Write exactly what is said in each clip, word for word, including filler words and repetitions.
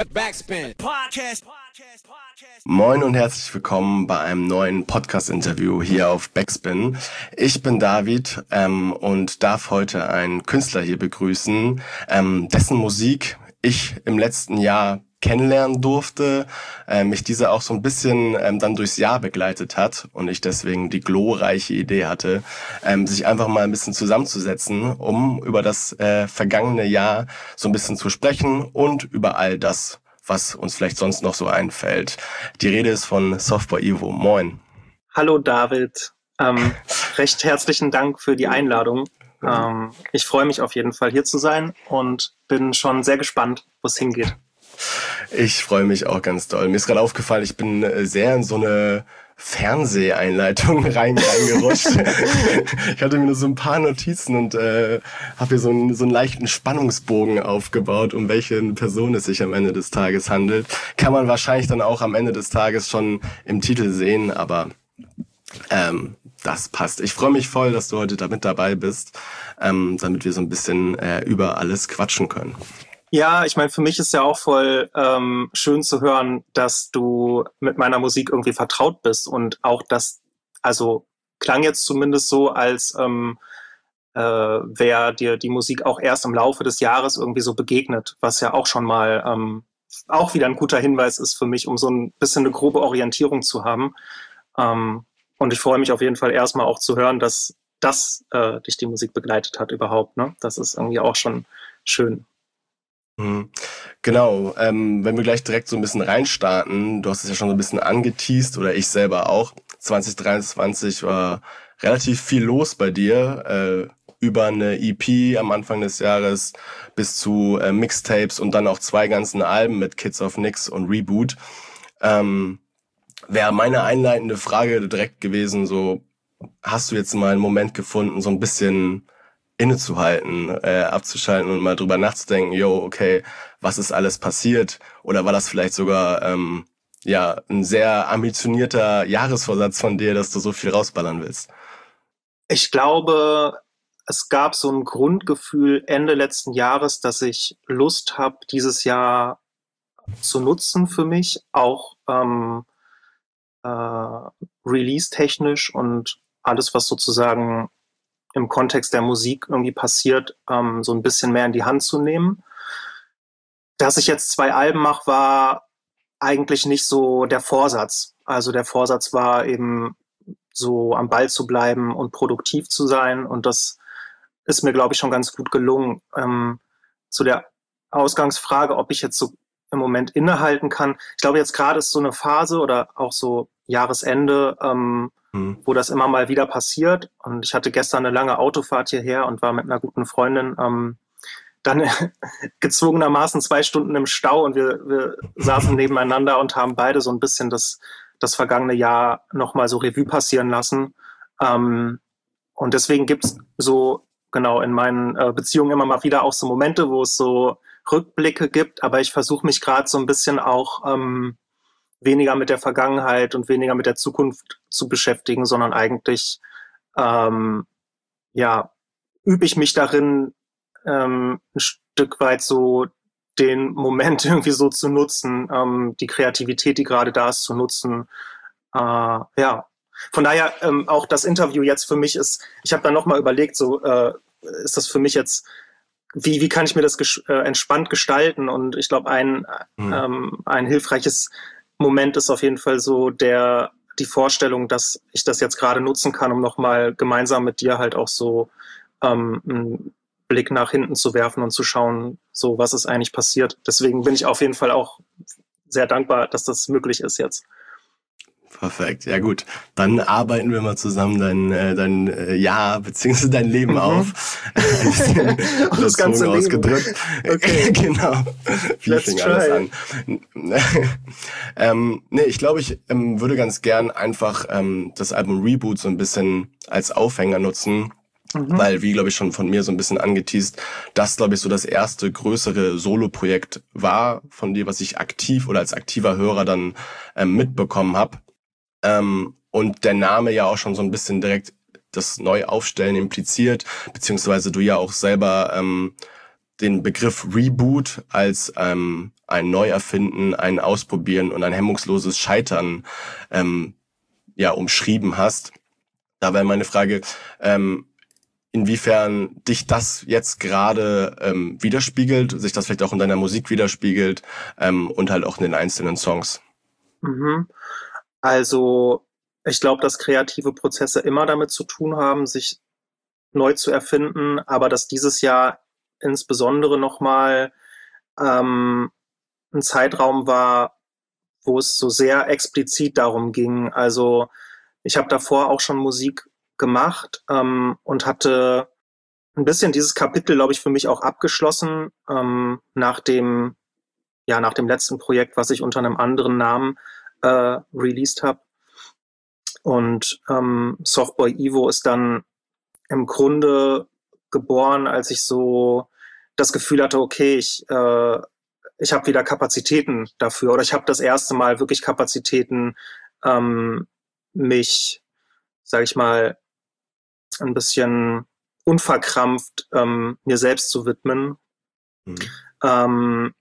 Backspin. Podcast. Moin und herzlich willkommen bei einem neuen Podcast-Interview hier auf Backspin. Ich bin David ähm, und darf heute einen Künstler hier begrüßen, ähm, dessen Musik ich im letzten Jahr kennenlernen durfte, äh, mich diese auch so ein bisschen ähm, dann durchs Jahr begleitet hat und ich deswegen die glorreiche Idee hatte, ähm, sich einfach mal ein bisschen zusammenzusetzen, um über das äh, vergangene Jahr so ein bisschen zu sprechen und über all das, was uns vielleicht sonst noch so einfällt. Die Rede ist von Softboy Ivo. Moin. Hallo David, ähm, recht herzlichen Dank für die Einladung. Ähm, ich freue mich auf jeden Fall hier zu sein und bin schon sehr gespannt, wo es hingeht. Ich freue mich auch ganz doll. Mir ist gerade aufgefallen, ich bin sehr in so eine Fernseheinleitung rein, reingerutscht. Ich hatte mir nur so ein paar Notizen und äh, habe hier so einen, so einen leichten Spannungsbogen aufgebaut, um welche Person es sich am Ende des Tages handelt. Kann man wahrscheinlich dann auch am Ende des Tages schon im Titel sehen, aber ähm, das passt. Ich freue mich voll, dass du heute da mit dabei bist, ähm, damit wir so ein bisschen äh, über alles quatschen können. Ja, ich meine, für mich ist ja auch voll ähm, schön zu hören, dass du mit meiner Musik irgendwie vertraut bist und auch das, also klang jetzt zumindest so, als ähm, äh, wäre dir die Musik auch erst im Laufe des Jahres irgendwie so begegnet, was ja auch schon mal ähm, auch wieder ein guter Hinweis ist für mich, um so ein bisschen eine grobe Orientierung zu haben. Ähm, und ich freue mich auf jeden Fall erstmal auch zu hören, dass das äh, dich die Musik begleitet hat überhaupt, ne? Das ist irgendwie auch schon schön. Genau, ähm, wenn wir gleich direkt so ein bisschen reinstarten, du hast es ja schon so ein bisschen angeteast oder ich selber auch, zwanzig dreiundzwanzig war relativ viel los bei dir, äh, über eine E P am Anfang des Jahres bis zu äh, Mixtapes und dann auch zwei ganzen Alben mit Kids of Nix und Reboot. Ähm, wäre meine einleitende Frage direkt gewesen, so, hast du jetzt mal einen Moment gefunden, so ein bisschen innezuhalten, äh, abzuschalten und mal drüber nachzudenken, yo, okay, was ist alles passiert? Oder war das vielleicht sogar ähm, ja ein sehr ambitionierter Jahresvorsatz von dir, dass du so viel rausballern willst? Ich glaube, es gab so ein Grundgefühl Ende letzten Jahres, dass ich Lust habe, dieses Jahr zu nutzen für mich, auch ähm, äh, release-technisch und alles, was sozusagen im Kontext der Musik irgendwie passiert, ähm, so ein bisschen mehr in die Hand zu nehmen. Dass ich jetzt zwei Alben mache, war eigentlich nicht so der Vorsatz. Also der Vorsatz war eben so am Ball zu bleiben und produktiv zu sein. Und das ist mir, glaube ich, schon ganz gut gelungen. Ähm, zu der Ausgangsfrage, ob ich jetzt so im Moment innehalten kann. Ich glaube, jetzt gerade ist so eine Phase oder auch so Jahresende, ähm, hm. wo das immer mal wieder passiert. Und ich hatte gestern eine lange Autofahrt hierher und war mit einer guten Freundin ähm, dann gezwungenermaßen zwei Stunden im Stau und wir, wir saßen nebeneinander und haben beide so ein bisschen das, das vergangene Jahr nochmal so Revue passieren lassen. Ähm, und deswegen gibt's so, genau, in meinen äh, Beziehungen immer mal wieder auch so Momente, wo es so Rückblicke gibt, aber ich versuche mich gerade so ein bisschen auch ähm, weniger mit der Vergangenheit und weniger mit der Zukunft zu beschäftigen, sondern eigentlich ähm, ja, übe ich mich darin, ähm, ein Stück weit so den Moment irgendwie so zu nutzen, ähm, die Kreativität, die gerade da ist, zu nutzen. Äh, ja, von daher ähm, auch das Interview jetzt für mich ist, ich habe da nochmal überlegt, so äh, ist das für mich jetzt, wie, wie kann ich mir das ges- äh, entspannt gestalten? Und ich glaube, ein, mhm. ähm, ein hilfreiches Moment ist auf jeden Fall so der die Vorstellung, dass ich das jetzt gerade nutzen kann, um nochmal gemeinsam mit dir halt auch so ähm, einen Blick nach hinten zu werfen und zu schauen, so was ist eigentlich passiert. Deswegen bin ich auf jeden Fall auch sehr dankbar, dass das möglich ist jetzt. Perfekt, ja gut. Dann arbeiten wir mal zusammen dein, äh, dein äh, Jahr bzw. dein Leben mhm. auf. Ein bisschen das ganze Leben ausgedrückt. Okay, genau. Wie Let's fing try. alles an? ähm, nee, ich glaube, ich ähm, würde ganz gern einfach ähm, das Album Reboot so ein bisschen als Aufhänger nutzen. Mhm. Weil, wie glaube ich schon von mir so ein bisschen angeteast, das glaube ich so das erste größere Solo-Projekt war von dir, was ich aktiv oder als aktiver Hörer dann ähm, mitbekommen habe. Ähm, und der Name ja auch schon so ein bisschen direkt das Neuaufstellen impliziert, beziehungsweise du ja auch selber ähm, den Begriff Reboot als ähm, ein Neuerfinden, ein Ausprobieren und ein hemmungsloses Scheitern ähm, ja umschrieben hast. Da wäre meine Frage, ähm, inwiefern dich das jetzt gerade ähm, widerspiegelt, sich das vielleicht auch in deiner Musik widerspiegelt ähm, und halt auch in den einzelnen Songs. Mhm. Also ich glaube, dass kreative Prozesse immer damit zu tun haben, sich neu zu erfinden, aber dass dieses Jahr insbesondere nochmal ähm, ein Zeitraum war, wo es so sehr explizit darum ging. Also ich habe davor auch schon Musik gemacht ähm, und hatte ein bisschen dieses Kapitel, glaube ich, für mich auch abgeschlossen ähm, nach dem, ja, nach dem letzten Projekt, was ich unter einem anderen Namen äh, released habe. Und ähm, Softboy Evo ist dann im Grunde geboren, als ich so das Gefühl hatte, okay, ich, äh, ich habe wieder Kapazitäten dafür oder ich habe das erste Mal wirklich Kapazitäten, ähm, mich, sage ich mal, ein bisschen unverkrampft ähm, mir selbst zu widmen. Mhm. Ähm,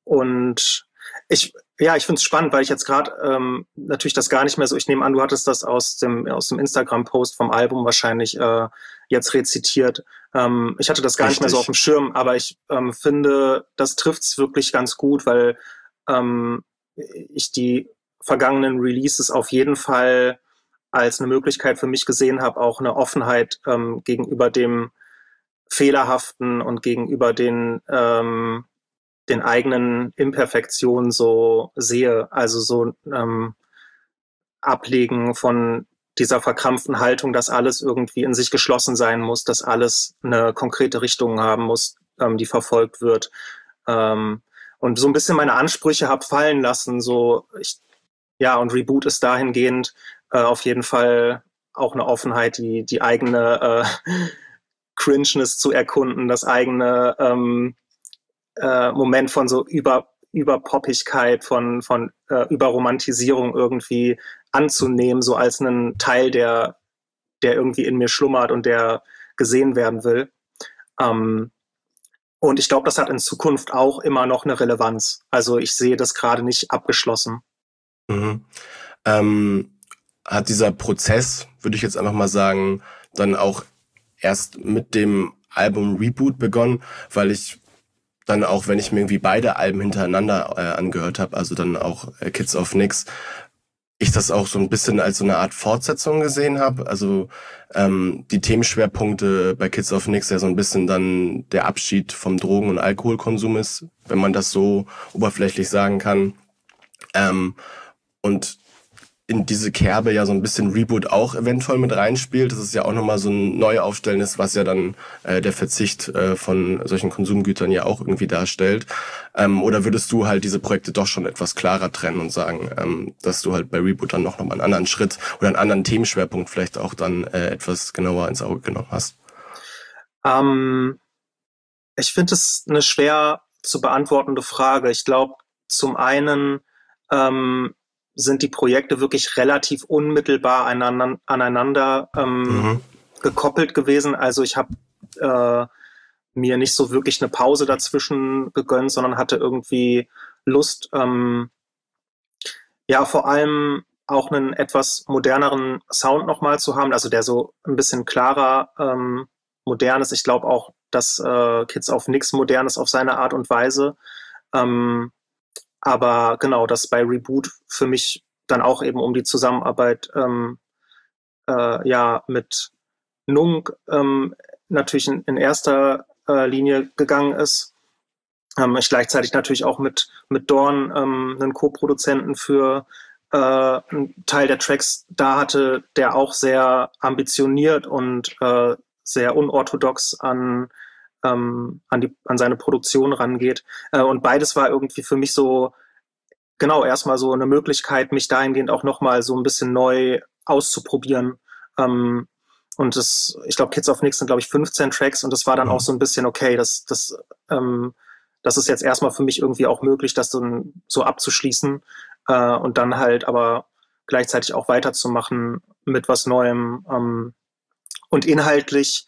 und ich, ja, ich finde es spannend, weil ich jetzt gerade ähm, natürlich das gar nicht mehr so, ich nehme an, du hattest das aus dem, aus dem Instagram-Post vom Album wahrscheinlich äh, jetzt rezitiert. Ähm, ich hatte das gar Richtig. Nicht mehr so auf dem Schirm, aber ich ähm, finde, das trifft's wirklich ganz gut, weil ähm, ich die vergangenen Releases auf jeden Fall als eine Möglichkeit für mich gesehen habe, auch eine Offenheit ähm, gegenüber dem Fehlerhaften und gegenüber den ähm, den eigenen Imperfektionen so sehe, also so ähm, Ablegen von dieser verkrampften Haltung, dass alles irgendwie in sich geschlossen sein muss, dass alles eine konkrete Richtung haben muss, ähm, die verfolgt wird. Ähm, und so ein bisschen meine Ansprüche habe fallen lassen, so ich, ja, und Reboot ist dahingehend äh, auf jeden Fall auch eine Offenheit, die, die eigene äh, Cringeness zu erkunden, das eigene ähm, äh, Moment von so über Überpoppigkeit, von, von äh, Überromantisierung irgendwie anzunehmen, so als einen Teil, der, der irgendwie in mir schlummert und der gesehen werden will. Ähm, und ich glaube, das hat in Zukunft auch immer noch eine Relevanz. Also ich sehe das gerade nicht abgeschlossen. Mhm. Ähm, hat dieser Prozess, würde ich jetzt einfach mal sagen, dann auch erst mit dem Album Reboot begonnen, weil ich dann auch, wenn ich mir irgendwie beide Alben hintereinander äh, angehört habe, also dann auch äh, Kids of Nix, ich das auch so ein bisschen als so eine Art Fortsetzung gesehen habe. Also ähm, die Themenschwerpunkte bei Kids of Nix ja so ein bisschen dann der Abschied vom Drogen- und Alkoholkonsum ist, wenn man das so oberflächlich sagen kann. Ähm, und in diese Kerbe ja so ein bisschen Reboot auch eventuell mit reinspielt. Das ist ja auch nochmal so ein Neuaufstellen ist, was ja dann äh, der Verzicht äh, von solchen Konsumgütern ja auch irgendwie darstellt. Ähm, oder würdest du halt diese Projekte doch schon etwas klarer trennen und sagen, ähm, dass du halt bei Reboot dann noch nochmal einen anderen Schritt oder einen anderen Themenschwerpunkt vielleicht auch dann äh, etwas genauer ins Auge genommen hast? Ähm, ich finde es eine schwer zu beantwortende Frage. Ich glaube, zum einen ähm, sind die Projekte wirklich relativ unmittelbar aneinander, aneinander ähm, mhm. gekoppelt gewesen. Also ich habe äh, mir nicht so wirklich eine Pause dazwischen gegönnt, sondern hatte irgendwie Lust, ähm, ja, vor allem auch einen etwas moderneren Sound nochmal zu haben, also der so ein bisschen klarer ähm, modern ist. Ich glaube auch, dass äh, Kids of Nix modern ist auf seine Art und Weise. Ähm, aber genau, dass bei Reboot für mich dann auch eben um die Zusammenarbeit ähm, äh, ja mit Nung ähm, natürlich in, in erster äh, Linie gegangen ist. Ähm, ich gleichzeitig natürlich auch mit, mit Dorn ähm, einen Co-Produzenten für äh, einen Teil der Tracks da hatte, der auch sehr ambitioniert und äh, sehr unorthodox an, ähm, an, die, an seine Produktion rangeht. Äh, und beides war irgendwie für mich so, genau, erstmal so eine Möglichkeit, mich dahingehend auch nochmal so ein bisschen neu auszuprobieren. Ähm, und das, ich glaube, Kids of Nix sind, glaube ich, fünfzehn Tracks und das war dann mhm. auch so ein bisschen, okay, das, das, ähm, das ist jetzt erstmal für mich irgendwie auch möglich, das so, so abzuschließen äh, und dann halt aber gleichzeitig auch weiterzumachen mit was Neuem. Ähm, und inhaltlich,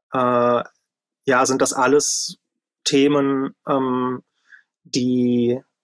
äh, ja, sind das alles Themen, ähm, die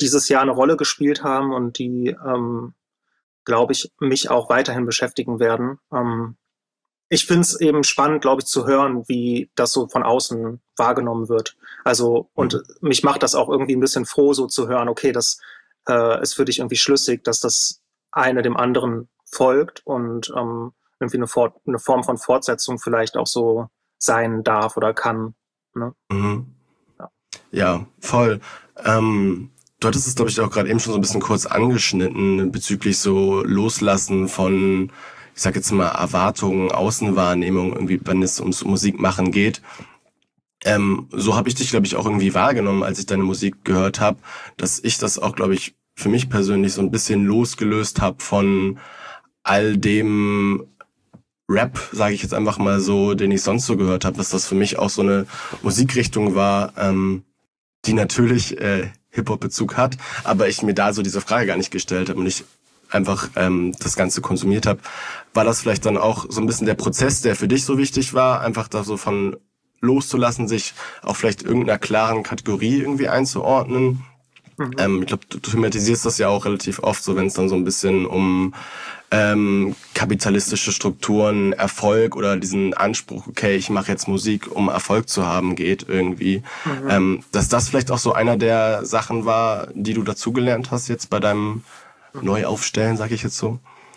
dieses Jahr eine Rolle gespielt haben und die, ähm, glaube ich, mich auch weiterhin beschäftigen werden. Ähm, ich finde es eben spannend, glaube ich, zu hören, wie das so von außen wahrgenommen wird. Also, und mhm. mich macht das auch irgendwie ein bisschen froh, so zu hören, okay, das äh, ist für dich irgendwie schlüssig, dass das eine dem anderen folgt und ähm, irgendwie eine, Fort- eine Form von Fortsetzung vielleicht auch so sein darf oder kann. Ne? Mhm. Ja. ja, voll. Ähm, du hattest es, glaube ich, auch gerade eben schon so ein bisschen kurz angeschnitten bezüglich so Loslassen von, ich sag jetzt mal, Erwartungen, Außenwahrnehmung, irgendwie, wenn es ums Musikmachen geht. Ähm, so habe ich dich, glaube ich, auch irgendwie wahrgenommen, als ich deine Musik gehört habe, dass ich das auch, glaube ich, für mich persönlich so ein bisschen losgelöst habe von all dem Rap, sage ich jetzt einfach mal so, den ich sonst so gehört habe, dass das für mich auch so eine Musikrichtung war, ähm, die natürlich äh, Hip-Hop-Bezug hat, aber ich mir da so diese Frage gar nicht gestellt habe und ich einfach ähm, das Ganze konsumiert habe. War das vielleicht dann auch so ein bisschen der Prozess, der für dich so wichtig war, einfach da so von loszulassen, sich auch vielleicht irgendeiner klaren Kategorie irgendwie einzuordnen? Mhm. Ähm, ich glaube, du, du thematisierst das ja auch relativ oft, so wenn es dann so ein bisschen um ähm, kapitalistische Strukturen, Erfolg oder diesen Anspruch, okay, ich mache jetzt Musik, um Erfolg zu haben, geht irgendwie. Mhm. Ähm, dass das vielleicht auch so einer der Sachen war, die du dazugelernt hast jetzt bei deinem mhm. Neuaufstellen, sag ich jetzt so?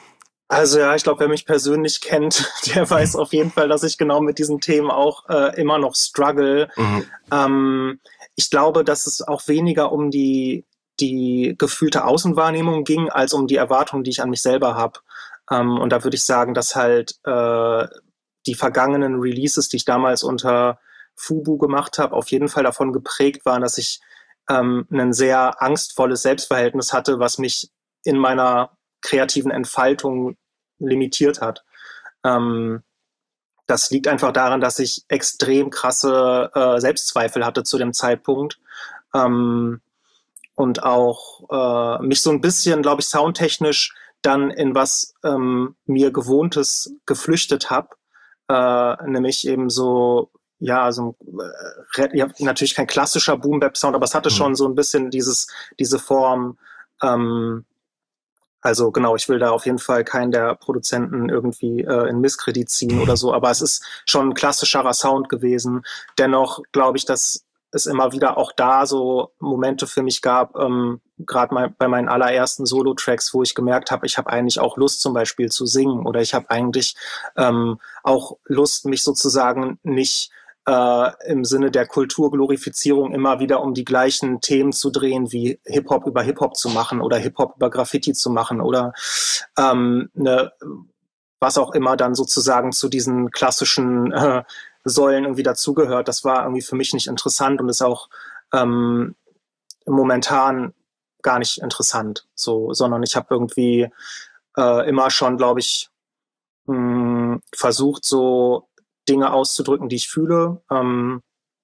Also ja, ich glaube, wer mich persönlich kennt, der weiß auf jeden Fall, dass ich genau mit diesen Themen auch äh, immer noch struggle. Mhm. Ähm, ich glaube, dass es auch weniger um die die gefühlte Außenwahrnehmung ging, als um die Erwartungen, die ich an mich selber habe. Ähm, und da würde ich sagen, dass halt äh, die vergangenen Releases, die ich damals unter Fubu gemacht habe, auf jeden Fall davon geprägt waren, dass ich ähm, ein sehr angstvolles Selbstverhältnis hatte, was mich in meiner kreativen Entfaltung limitiert hat. Ähm, das liegt einfach daran, dass ich extrem krasse äh, Selbstzweifel hatte zu dem Zeitpunkt. Ähm, und auch äh, mich so ein bisschen, glaube ich, soundtechnisch dann in was ähm, mir Gewohntes geflüchtet habe, äh, nämlich eben so, ja, so äh, ja, natürlich kein klassischer Boom-Bap-Sound, aber es hatte mhm. schon so ein bisschen dieses, diese Form, ähm, also genau, ich will da auf jeden Fall keinen der Produzenten irgendwie äh, in Misskredit ziehen oder so, aber es ist schon ein klassischerer Sound gewesen. Dennoch glaube ich, dass es immer wieder auch da so Momente für mich gab, ähm, gerade mein, bei meinen allerersten Solo-Tracks, wo ich gemerkt habe, ich habe eigentlich auch Lust zum Beispiel zu singen oder ich habe eigentlich ähm, auch Lust, mich sozusagen nicht äh, im Sinne der Kulturglorifizierung immer wieder um die gleichen Themen zu drehen, wie Hip-Hop über Hip-Hop zu machen oder Hip-Hop über Graffiti zu machen oder ähm, ne, was auch immer dann sozusagen zu diesen klassischen äh, Säulen irgendwie dazugehört. Das war irgendwie für mich nicht interessant und ist auch ähm, momentan gar nicht interessant, so, sondern ich habe irgendwie äh, immer schon, glaube ich, mh, versucht, so Dinge auszudrücken, die ich fühle. Ähm,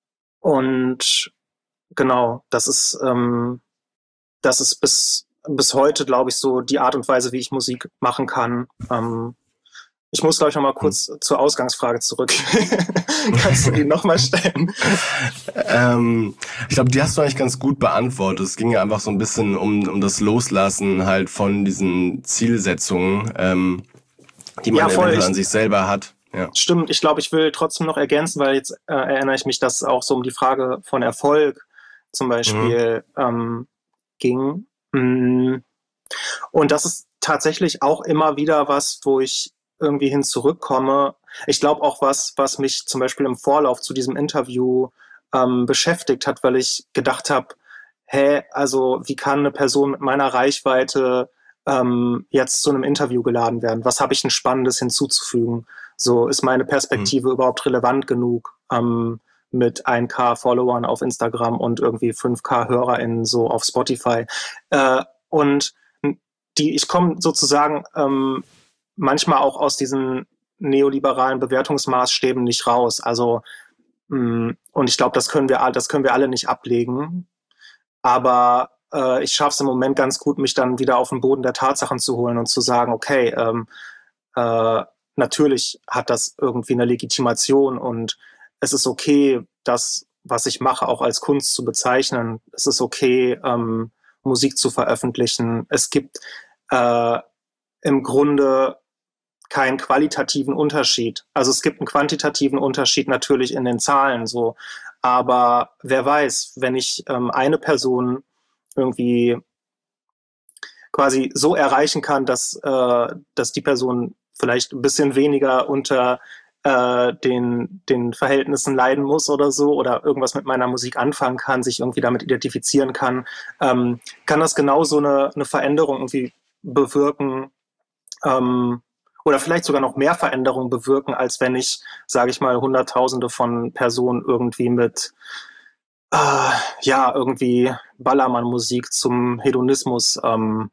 und genau, das ist, ähm, das ist bis, bis heute, glaube ich, so die Art und Weise, wie ich Musik machen kann. Ähm, ich muss, glaube ich, noch mal kurz hm. zur Ausgangsfrage zurück. Kannst du die noch mal stellen? ähm, ich glaube, die hast du eigentlich ganz gut beantwortet. Es ging ja einfach so ein bisschen um, um das Loslassen halt von diesen Zielsetzungen, ähm, die man ja, eventuell an sich selber hat. Ja. Stimmt, ich glaube, ich will trotzdem noch ergänzen, weil jetzt äh, erinnere ich mich, dass es auch so um die Frage von Erfolg zum Beispiel mhm. ähm, ging. Und das ist tatsächlich auch immer wieder was, wo ich irgendwie hin zurückkomme. Ich glaube auch was, was mich zum Beispiel im Vorlauf zu diesem Interview ähm, beschäftigt hat, weil ich gedacht habe, hä, also wie kann eine Person mit meiner Reichweite ähm, jetzt zu einem Interview geladen werden? Was habe ich denn Spannendes hinzuzufügen? So, ist meine Perspektive mhm. überhaupt relevant genug ähm, mit ein K Followern auf Instagram und irgendwie fünf K HörerInnen so auf Spotify? Äh, und die, ich komme sozusagen ähm, manchmal auch aus diesen neoliberalen Bewertungsmaßstäben nicht raus. Also mh, und ich glaube, das können wir, das können wir alle nicht ablegen. Aber äh, ich schaffe es im Moment ganz gut, mich dann wieder auf den Boden der Tatsachen zu holen und zu sagen, okay, ähm, äh, natürlich hat das irgendwie eine Legitimation und es ist okay, das, was ich mache, auch als Kunst zu bezeichnen. Es ist okay, ähm, Musik zu veröffentlichen. Es gibt äh, im Grunde keinen qualitativen Unterschied. Also es gibt einen quantitativen Unterschied natürlich in den Zahlen so, aber wer weiß, wenn ich ähm, eine Person irgendwie quasi so erreichen kann, dass, äh, dass die Person vielleicht ein bisschen weniger unter äh, den, den Verhältnissen leiden muss oder so oder irgendwas mit meiner Musik anfangen kann, sich irgendwie damit identifizieren kann, ähm, kann das genauso eine, eine Veränderung irgendwie bewirken, ähm, oder vielleicht sogar noch mehr Veränderungen bewirken, als wenn ich, sage ich mal, Hunderttausende von Personen irgendwie mit, äh, ja, irgendwie Ballermann-Musik zum Hedonismus ähm,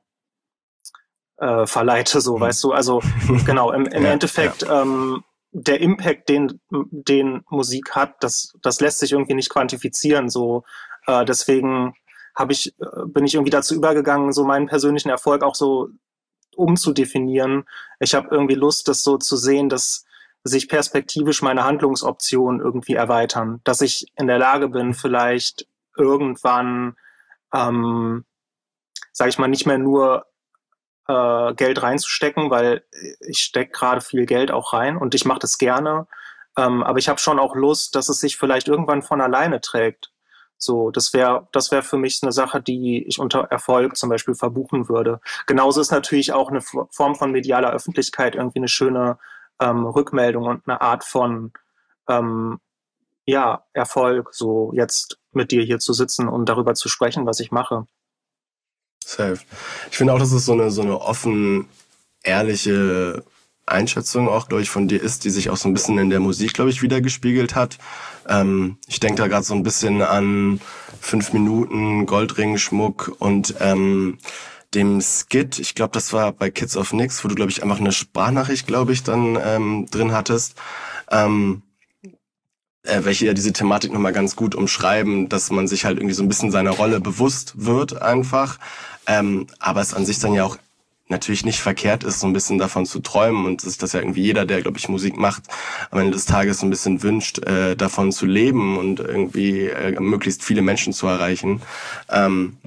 äh, verleite, so, mhm. weißt du? Also genau, im, im ja, Endeffekt ja. Ähm, der Impact, den, den Musik hat, das, das lässt sich irgendwie nicht quantifizieren, so. Äh, deswegen habe ich, bin ich irgendwie dazu übergegangen, so meinen persönlichen Erfolg auch so umzudefinieren. Ich habe irgendwie Lust, das so zu sehen, dass sich perspektivisch meine Handlungsoptionen irgendwie erweitern, dass ich in der Lage bin, vielleicht irgendwann, ähm, sage ich mal, nicht mehr nur äh, Geld reinzustecken, weil ich stecke gerade viel Geld auch rein und ich mache das gerne, ähm, aber ich habe schon auch Lust, dass es sich vielleicht irgendwann von alleine trägt. So, das wäre das wäre für mich eine Sache, die ich unter Erfolg zum Beispiel verbuchen würde. Genauso ist natürlich auch eine Form von medialer Öffentlichkeit irgendwie eine schöne ähm, Rückmeldung und eine Art von ähm, ja, Erfolg, so jetzt mit dir hier zu sitzen und darüber zu sprechen, was ich mache. Safe. Ich finde auch, dass es so eine so eine offen, ehrliche Einschätzung auch, glaube ich, von dir ist, die sich auch so ein bisschen in der Musik, glaube ich, wiedergespiegelt hat. Ähm, ich denke da gerade so ein bisschen an fünf Minuten Goldring-Schmuck und ähm, dem Skit. Ich glaube, das war bei Kids of Nix, wo du, glaube ich, einfach eine Sprachnachricht, glaube ich, dann ähm, drin hattest. Ähm, äh, welche ja diese Thematik nochmal ganz gut umschreiben, dass man sich halt irgendwie so ein bisschen seiner Rolle bewusst wird einfach. Ähm, aber es an sich dann ja auch natürlich nicht verkehrt ist, so ein bisschen davon zu träumen und dass das ja irgendwie jeder, der, glaube ich, Musik macht, am Ende des Tages so ein bisschen wünscht, äh, davon zu leben und irgendwie äh, möglichst viele Menschen zu erreichen. Ähm,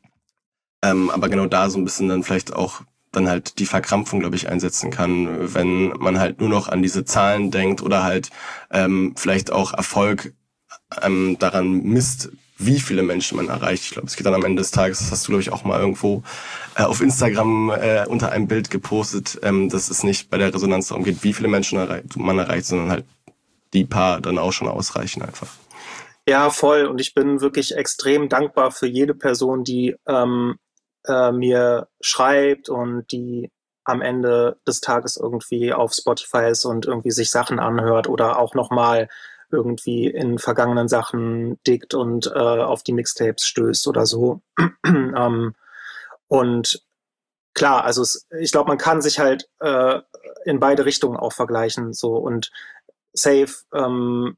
ähm, aber genau da so ein bisschen dann vielleicht auch dann halt die Verkrampfung, glaube ich, einsetzen kann, wenn man halt nur noch an diese Zahlen denkt oder halt ähm, vielleicht auch Erfolg ähm, daran misst, wie viele Menschen man erreicht. Ich glaube, es geht dann am Ende des Tages, das hast du, glaube ich, auch mal irgendwo äh, auf Instagram äh, unter einem Bild gepostet, ähm, dass es nicht bei der Resonanz darum geht, wie viele Menschen erreicht, man erreicht, sondern halt die paar dann auch schon ausreichen einfach. Ja, voll. Und ich bin wirklich extrem dankbar für jede Person, die ähm, äh, mir schreibt und die am Ende des Tages irgendwie auf Spotify ist und irgendwie sich Sachen anhört oder auch nochmal irgendwie in vergangenen Sachen dickt und äh, auf die Mixtapes stößt oder so. ähm, und klar, also es, ich glaube, man kann sich halt äh, in beide Richtungen auch vergleichen. So und safe ähm,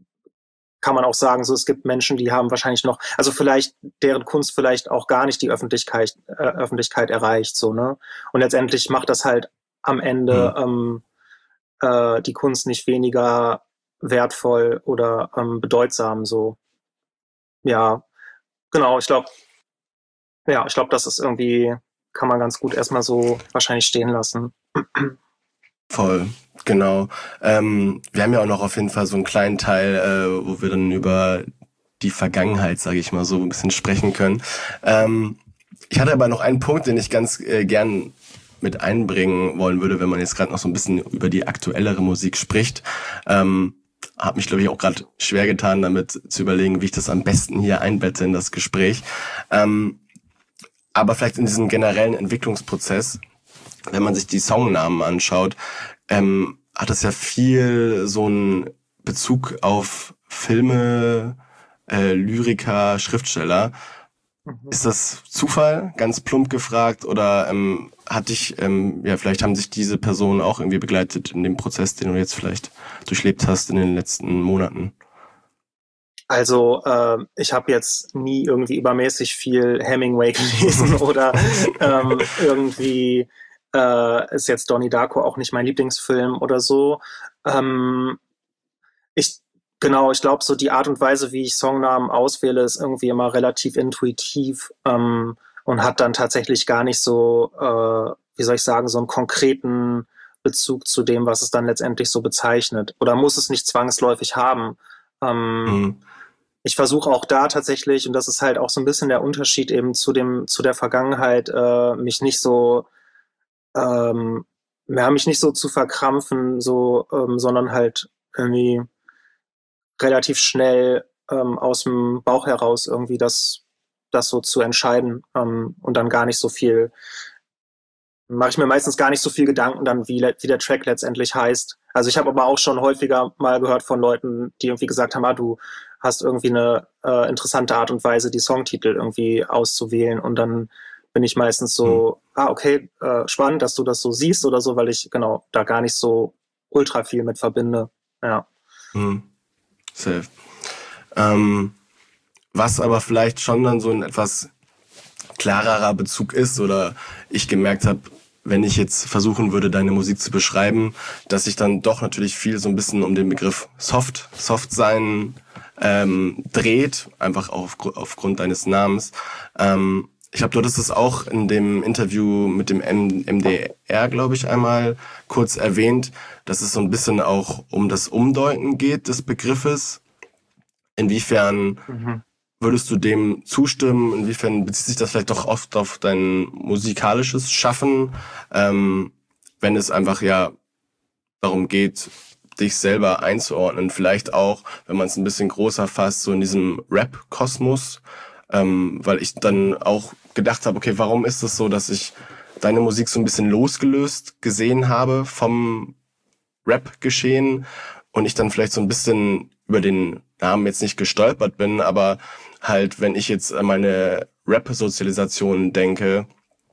kann man auch sagen, so es gibt Menschen, die haben wahrscheinlich noch, also vielleicht deren Kunst vielleicht auch gar nicht die Öffentlichkeit, äh, Öffentlichkeit erreicht, so, ne? Und letztendlich macht das halt am Ende mhm. ähm, äh, die Kunst nicht weniger wertvoll oder ähm, bedeutsam, so. Ja, genau, ich glaube, ja, ich glaube, das ist irgendwie, kann man ganz gut erstmal so wahrscheinlich stehen lassen. Voll, genau. Ähm, wir haben ja auch noch auf jeden Fall so einen kleinen Teil, äh, wo wir dann über die Vergangenheit, sage ich mal so, ein bisschen sprechen können. Ähm, ich hatte aber noch einen Punkt, den ich ganz äh, gern mit einbringen wollen würde, wenn man jetzt gerade noch so ein bisschen über die aktuellere Musik spricht. Ähm, habe mich, glaube ich, auch gerade schwer getan, damit zu überlegen, wie ich das am besten hier einbette in das Gespräch. Ähm, aber vielleicht in diesem generellen Entwicklungsprozess, wenn man sich die Songnamen anschaut, ähm, hat das ja viel so einen Bezug auf Filme, äh, Lyriker, Schriftsteller. Mhm. Ist das Zufall, ganz plump gefragt, oder ähm, hat dich, ähm, ja, vielleicht haben sich diese Personen auch irgendwie begleitet in dem Prozess, den du jetzt vielleicht durchlebt hast in den letzten Monaten? Also äh, ich habe jetzt nie irgendwie übermäßig viel Hemingway gelesen oder ähm, irgendwie äh, ist jetzt Donnie Darko auch nicht mein Lieblingsfilm oder so. Ähm, ich genau, ich glaube, so die Art und Weise, wie ich Songnamen auswähle, ist irgendwie immer relativ intuitiv. Ähm, und hat dann tatsächlich gar nicht so, äh, wie soll ich sagen, so einen konkreten Bezug zu dem, was es dann letztendlich so bezeichnet. Oder muss es nicht zwangsläufig haben. Ähm, Mhm. Ich versuche auch da tatsächlich, und das ist halt auch so ein bisschen der Unterschied eben zu dem, zu der Vergangenheit, äh, mich nicht so, ähm, ja, mich nicht so zu verkrampfen, so, ähm, sondern halt irgendwie relativ schnell ähm, aus dem Bauch heraus irgendwie das, das so zu entscheiden ähm, und dann gar nicht so viel, mache ich mir meistens gar nicht so viel Gedanken dann, wie, wie der Track letztendlich heißt. Also ich habe aber auch schon häufiger mal gehört von Leuten, die irgendwie gesagt haben, ah, du hast irgendwie eine äh, interessante Art und Weise, die Songtitel irgendwie auszuwählen und dann bin ich meistens so, ah, okay, äh, spannend, dass du das so siehst oder so, weil ich genau da gar nicht so ultra viel mit verbinde. Ja. Mhm. Safe. Ähm, was aber vielleicht schon dann so ein etwas klarerer Bezug ist oder ich gemerkt habe, wenn ich jetzt versuchen würde, deine Musik zu beschreiben, dass sich dann doch natürlich viel so ein bisschen um den Begriff Soft, Soft sein ähm, dreht, einfach auf, aufgrund deines Namens. Ähm, ich glaube, du hattest es auch in dem Interview mit dem M D R, glaube ich, einmal kurz erwähnt, dass es so ein bisschen auch um das Umdeuten geht des Begriffes. Inwiefern Mhm. würdest du dem zustimmen? Inwiefern bezieht sich das vielleicht doch oft auf dein musikalisches Schaffen, ähm, wenn es einfach ja darum geht, dich selber einzuordnen? Vielleicht auch, wenn man es ein bisschen größer fasst, so in diesem Rap-Kosmos, ähm, weil ich dann auch gedacht habe, okay, warum ist es so, dass ich deine Musik so ein bisschen losgelöst gesehen habe vom Rap-Geschehen und ich dann vielleicht so ein bisschen über den Namen jetzt nicht gestolpert bin, aber halt, wenn ich jetzt an meine Rap-Sozialisation denke,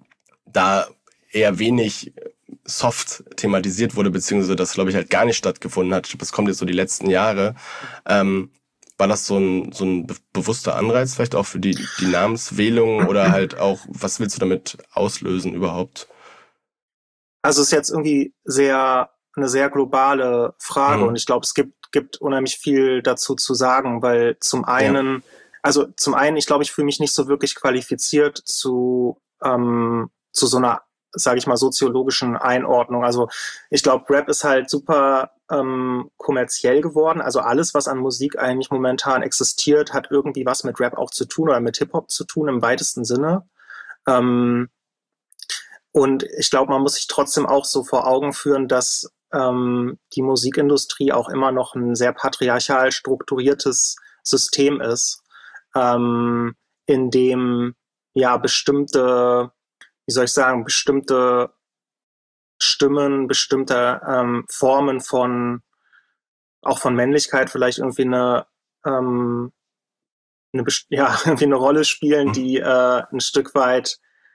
da eher wenig soft thematisiert wurde, beziehungsweise das, glaube ich, halt gar nicht stattgefunden hat. Ich glaube, das kommt jetzt so die letzten Jahre. Ähm, war das so ein, so ein be- bewusster Anreiz vielleicht auch für die, die Namenswählung oder halt auch, was willst du damit auslösen überhaupt? Also es ist jetzt irgendwie sehr eine sehr globale Frage und Mhm. ich glaube, es gibt gibt unheimlich viel dazu zu sagen, weil zum Ja. einen, also zum einen, ich glaube, ich fühle mich nicht so wirklich qualifiziert zu ähm, zu so einer, sage ich mal, soziologischen Einordnung. Also ich glaube, Rap ist halt super ähm, kommerziell geworden. Also alles, was an Musik eigentlich momentan existiert, hat irgendwie was mit Rap auch zu tun oder mit Hip-Hop zu tun im weitesten Sinne. Ähm, Und ich glaube, man muss sich trotzdem auch so vor Augen führen, dass ähm, die Musikindustrie auch immer noch ein sehr patriarchal strukturiertes System ist, ähm, in dem ja bestimmte, wie soll ich sagen, bestimmte Stimmen, bestimmte ähm, Formen von, auch von Männlichkeit vielleicht irgendwie eine, ähm, eine, ja, irgendwie eine Rolle spielen, die äh, ein Stück weit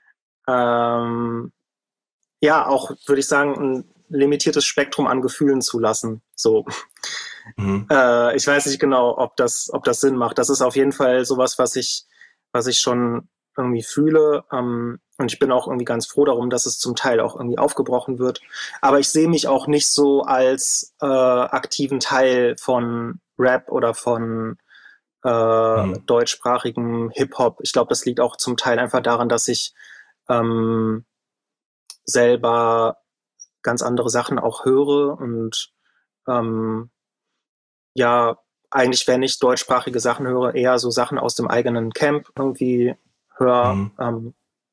ähm, ja, auch, würde ich sagen, ein limitiertes Spektrum an Gefühlen zulassen. So. Mhm. Äh, ich weiß nicht genau, ob das, ob das Sinn macht. Das ist auf jeden Fall sowas, was ich, was ich schon irgendwie fühle. Ähm, und ich bin auch irgendwie ganz froh darum, dass es zum Teil auch irgendwie aufgebrochen wird. Aber ich sehe mich auch nicht so als äh, aktiven Teil von Rap oder von äh, Mhm. deutschsprachigem Hip-Hop. Ich glaube, das liegt auch zum Teil einfach daran, dass ich ähm, selber ganz andere Sachen auch höre und ähm, ja, eigentlich, wenn ich deutschsprachige Sachen höre, eher so Sachen aus dem eigenen Camp irgendwie höre. Mhm. Ähm,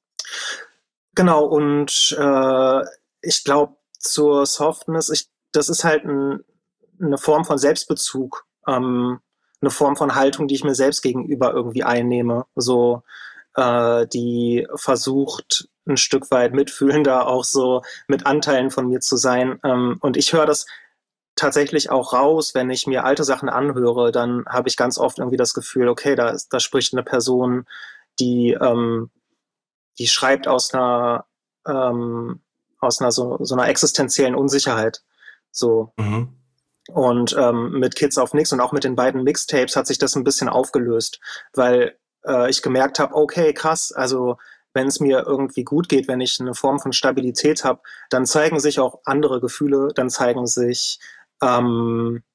genau, und äh, ich glaube, zur Softness, ich, das ist halt ein, eine Form von Selbstbezug, ähm, eine Form von Haltung, die ich mir selbst gegenüber irgendwie einnehme, so äh, die versucht, ein Stück weit mitfühlender auch so mit Anteilen von mir zu sein. Ähm, und ich höre das tatsächlich auch raus, wenn ich mir alte Sachen anhöre, dann habe ich ganz oft irgendwie das Gefühl, okay, da, da spricht eine Person, die, ähm, die schreibt aus einer, ähm, aus einer so, so einer existenziellen Unsicherheit. So. Mhm. Und ähm, mit Kids auf Nix und auch mit den beiden Mixtapes hat sich das ein bisschen aufgelöst, weil äh, ich gemerkt habe, okay, krass, also wenn es mir irgendwie gut geht, wenn ich eine Form von Stabilität habe, dann zeigen sich auch andere Gefühle, dann zeigen sich ähm,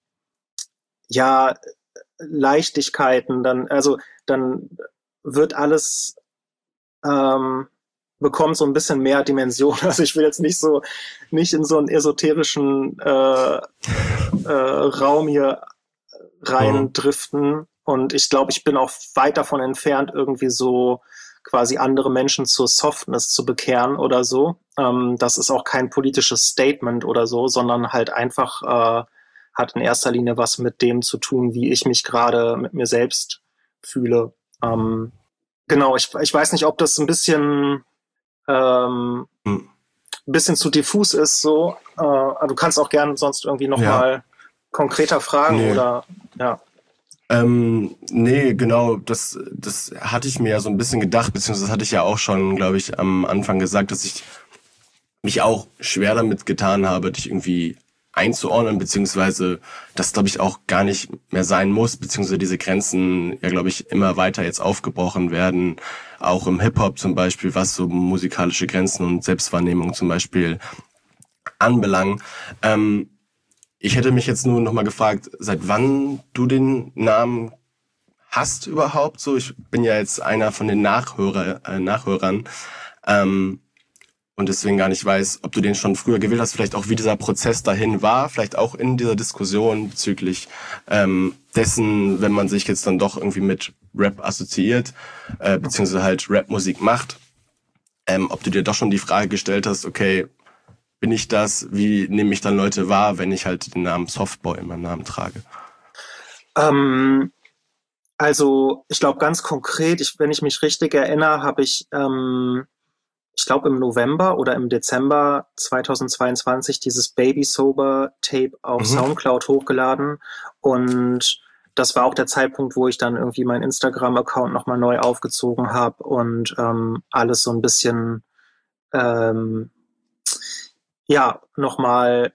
ja Leichtigkeiten, dann also dann wird alles ähm, bekommt so ein bisschen mehr Dimension. Also ich will jetzt nicht so, nicht in so einen esoterischen äh, äh, Raum hier reindriften. Und ich glaube, ich bin auch weit davon entfernt, irgendwie so quasi andere Menschen zur Softness zu bekehren oder so. Ähm, das ist auch kein politisches Statement oder so, sondern halt einfach äh, hat in erster Linie was mit dem zu tun, wie ich mich gerade mit mir selbst fühle. Ähm, genau, ich, ich weiß nicht, ob das ein bisschen ähm, hm. ein bisschen zu diffus ist. So, äh, du kannst auch gerne sonst irgendwie nochmal ja. konkreter fragen nee. oder ja. Ähm, nee, genau, das, das hatte ich mir ja so ein bisschen gedacht, beziehungsweise das hatte ich ja auch schon, glaube ich, am Anfang gesagt, dass ich mich auch schwer damit getan habe, dich irgendwie einzuordnen, beziehungsweise das, glaube ich, auch gar nicht mehr sein muss, beziehungsweise diese Grenzen ja, glaube ich, immer weiter jetzt aufgebrochen werden, auch im Hip-Hop zum Beispiel, was so musikalische Grenzen und Selbstwahrnehmung zum Beispiel anbelangt. Ähm, Ich hätte mich jetzt nur noch mal gefragt, seit wann du den Namen hast überhaupt? So, ich bin ja jetzt einer von den Nachhörer, äh, Nachhörern ähm, und deswegen gar nicht weiß, ob du den schon früher gewählt hast, vielleicht auch wie dieser Prozess dahin war, vielleicht auch in dieser Diskussion bezüglich ähm, dessen, wenn man sich jetzt dann doch irgendwie mit Rap assoziiert, äh, beziehungsweise halt Rapmusik macht, ähm, ob du dir doch schon die Frage gestellt hast, okay, bin ich das? Wie nehme ich dann Leute wahr, wenn ich halt den Namen Softboy in meinem Namen trage? Ähm, also ich glaube ganz konkret, ich, wenn ich mich richtig erinnere, habe ich, ähm, ich glaube im November oder im Dezember zweitausendzweiundzwanzig dieses Baby Sober Tape auf mhm. Soundcloud hochgeladen und das war auch der Zeitpunkt, wo ich dann irgendwie meinen Instagram-Account nochmal neu aufgezogen habe und ähm, alles so ein bisschen ähm, ja, nochmal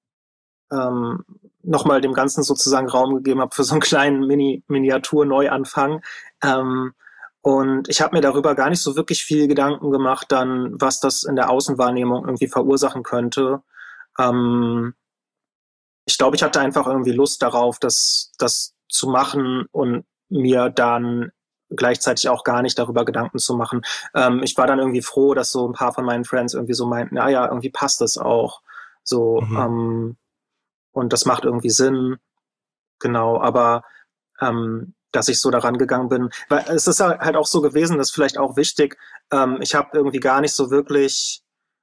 ähm, nochmal dem Ganzen sozusagen Raum gegeben habe für so einen kleinen Mini Miniatur-Neuanfang. Ähm, und ich habe mir darüber gar nicht so wirklich viel Gedanken gemacht, dann, was das in der Außenwahrnehmung irgendwie verursachen könnte. Ähm, ich glaube, ich hatte einfach irgendwie Lust darauf, das, das zu machen und mir dann gleichzeitig auch gar nicht darüber Gedanken zu machen. Ähm, ich war dann irgendwie froh, dass so ein paar von meinen Friends irgendwie so meinten, ja, ja, irgendwie passt das auch. So, mhm. ähm, und das macht irgendwie Sinn. Genau, aber ähm, dass ich so daran gegangen bin, weil es ist halt auch so gewesen, das ist vielleicht auch wichtig, ähm, ich habe irgendwie gar nicht so wirklich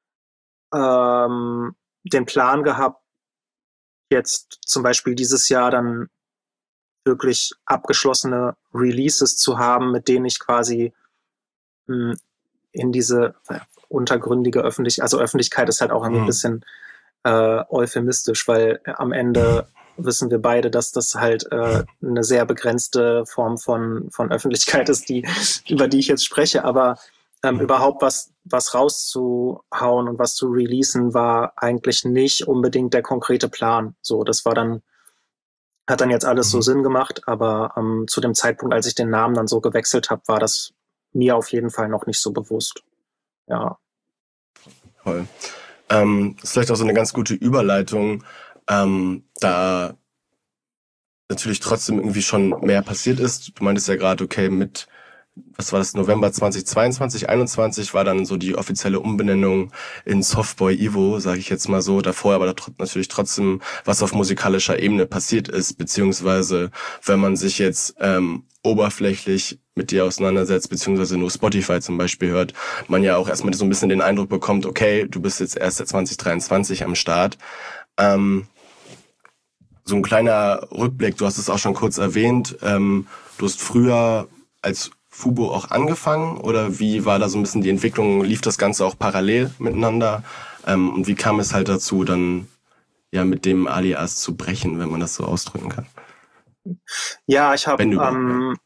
ähm, den Plan gehabt, jetzt zum Beispiel dieses Jahr dann wirklich abgeschlossene Releases zu haben, mit denen ich quasi mh, in diese äh, untergründige Öffentlichkeit, also Öffentlichkeit ist halt auch irgendwie mhm. ein bisschen äh, euphemistisch, weil am Ende wissen wir beide, dass das halt äh, eine sehr begrenzte Form von, von Öffentlichkeit ist, die, über die ich jetzt spreche, aber ähm, mhm. überhaupt was, was rauszuhauen und was zu releasen war eigentlich nicht unbedingt der konkrete Plan. So, das war dann hat dann jetzt alles mhm. so Sinn gemacht, aber ähm, zu dem Zeitpunkt, als ich den Namen dann so gewechselt habe, war das mir auf jeden Fall noch nicht so bewusst. Ja. Toll. Ähm, das ist vielleicht auch so eine ganz gute Überleitung, ähm, da natürlich trotzdem irgendwie schon mehr passiert ist. Du meintest ja gerade, okay, mit, was war das, November zweitausendzweiundzwanzig, einundzwanzig war dann so die offizielle Umbenennung in Softboy Evo, sage ich jetzt mal so. Davor aber natürlich trotzdem, was auf musikalischer Ebene passiert ist, beziehungsweise wenn man sich jetzt ähm, oberflächlich mit dir auseinandersetzt, beziehungsweise nur Spotify zum Beispiel hört, man ja auch erstmal so ein bisschen den Eindruck bekommt, okay, du bist jetzt erst seit zwanzig dreiundzwanzig am Start. Ähm, so ein kleiner Rückblick, du hast es auch schon kurz erwähnt, ähm, du hast früher als Fubo auch angefangen oder wie war da so ein bisschen die Entwicklung? Lief das Ganze auch parallel miteinander? Ähm, und wie kam es halt dazu, dann ja mit dem Alias zu brechen, wenn man das so ausdrücken kann? Ja, ich habe ähm,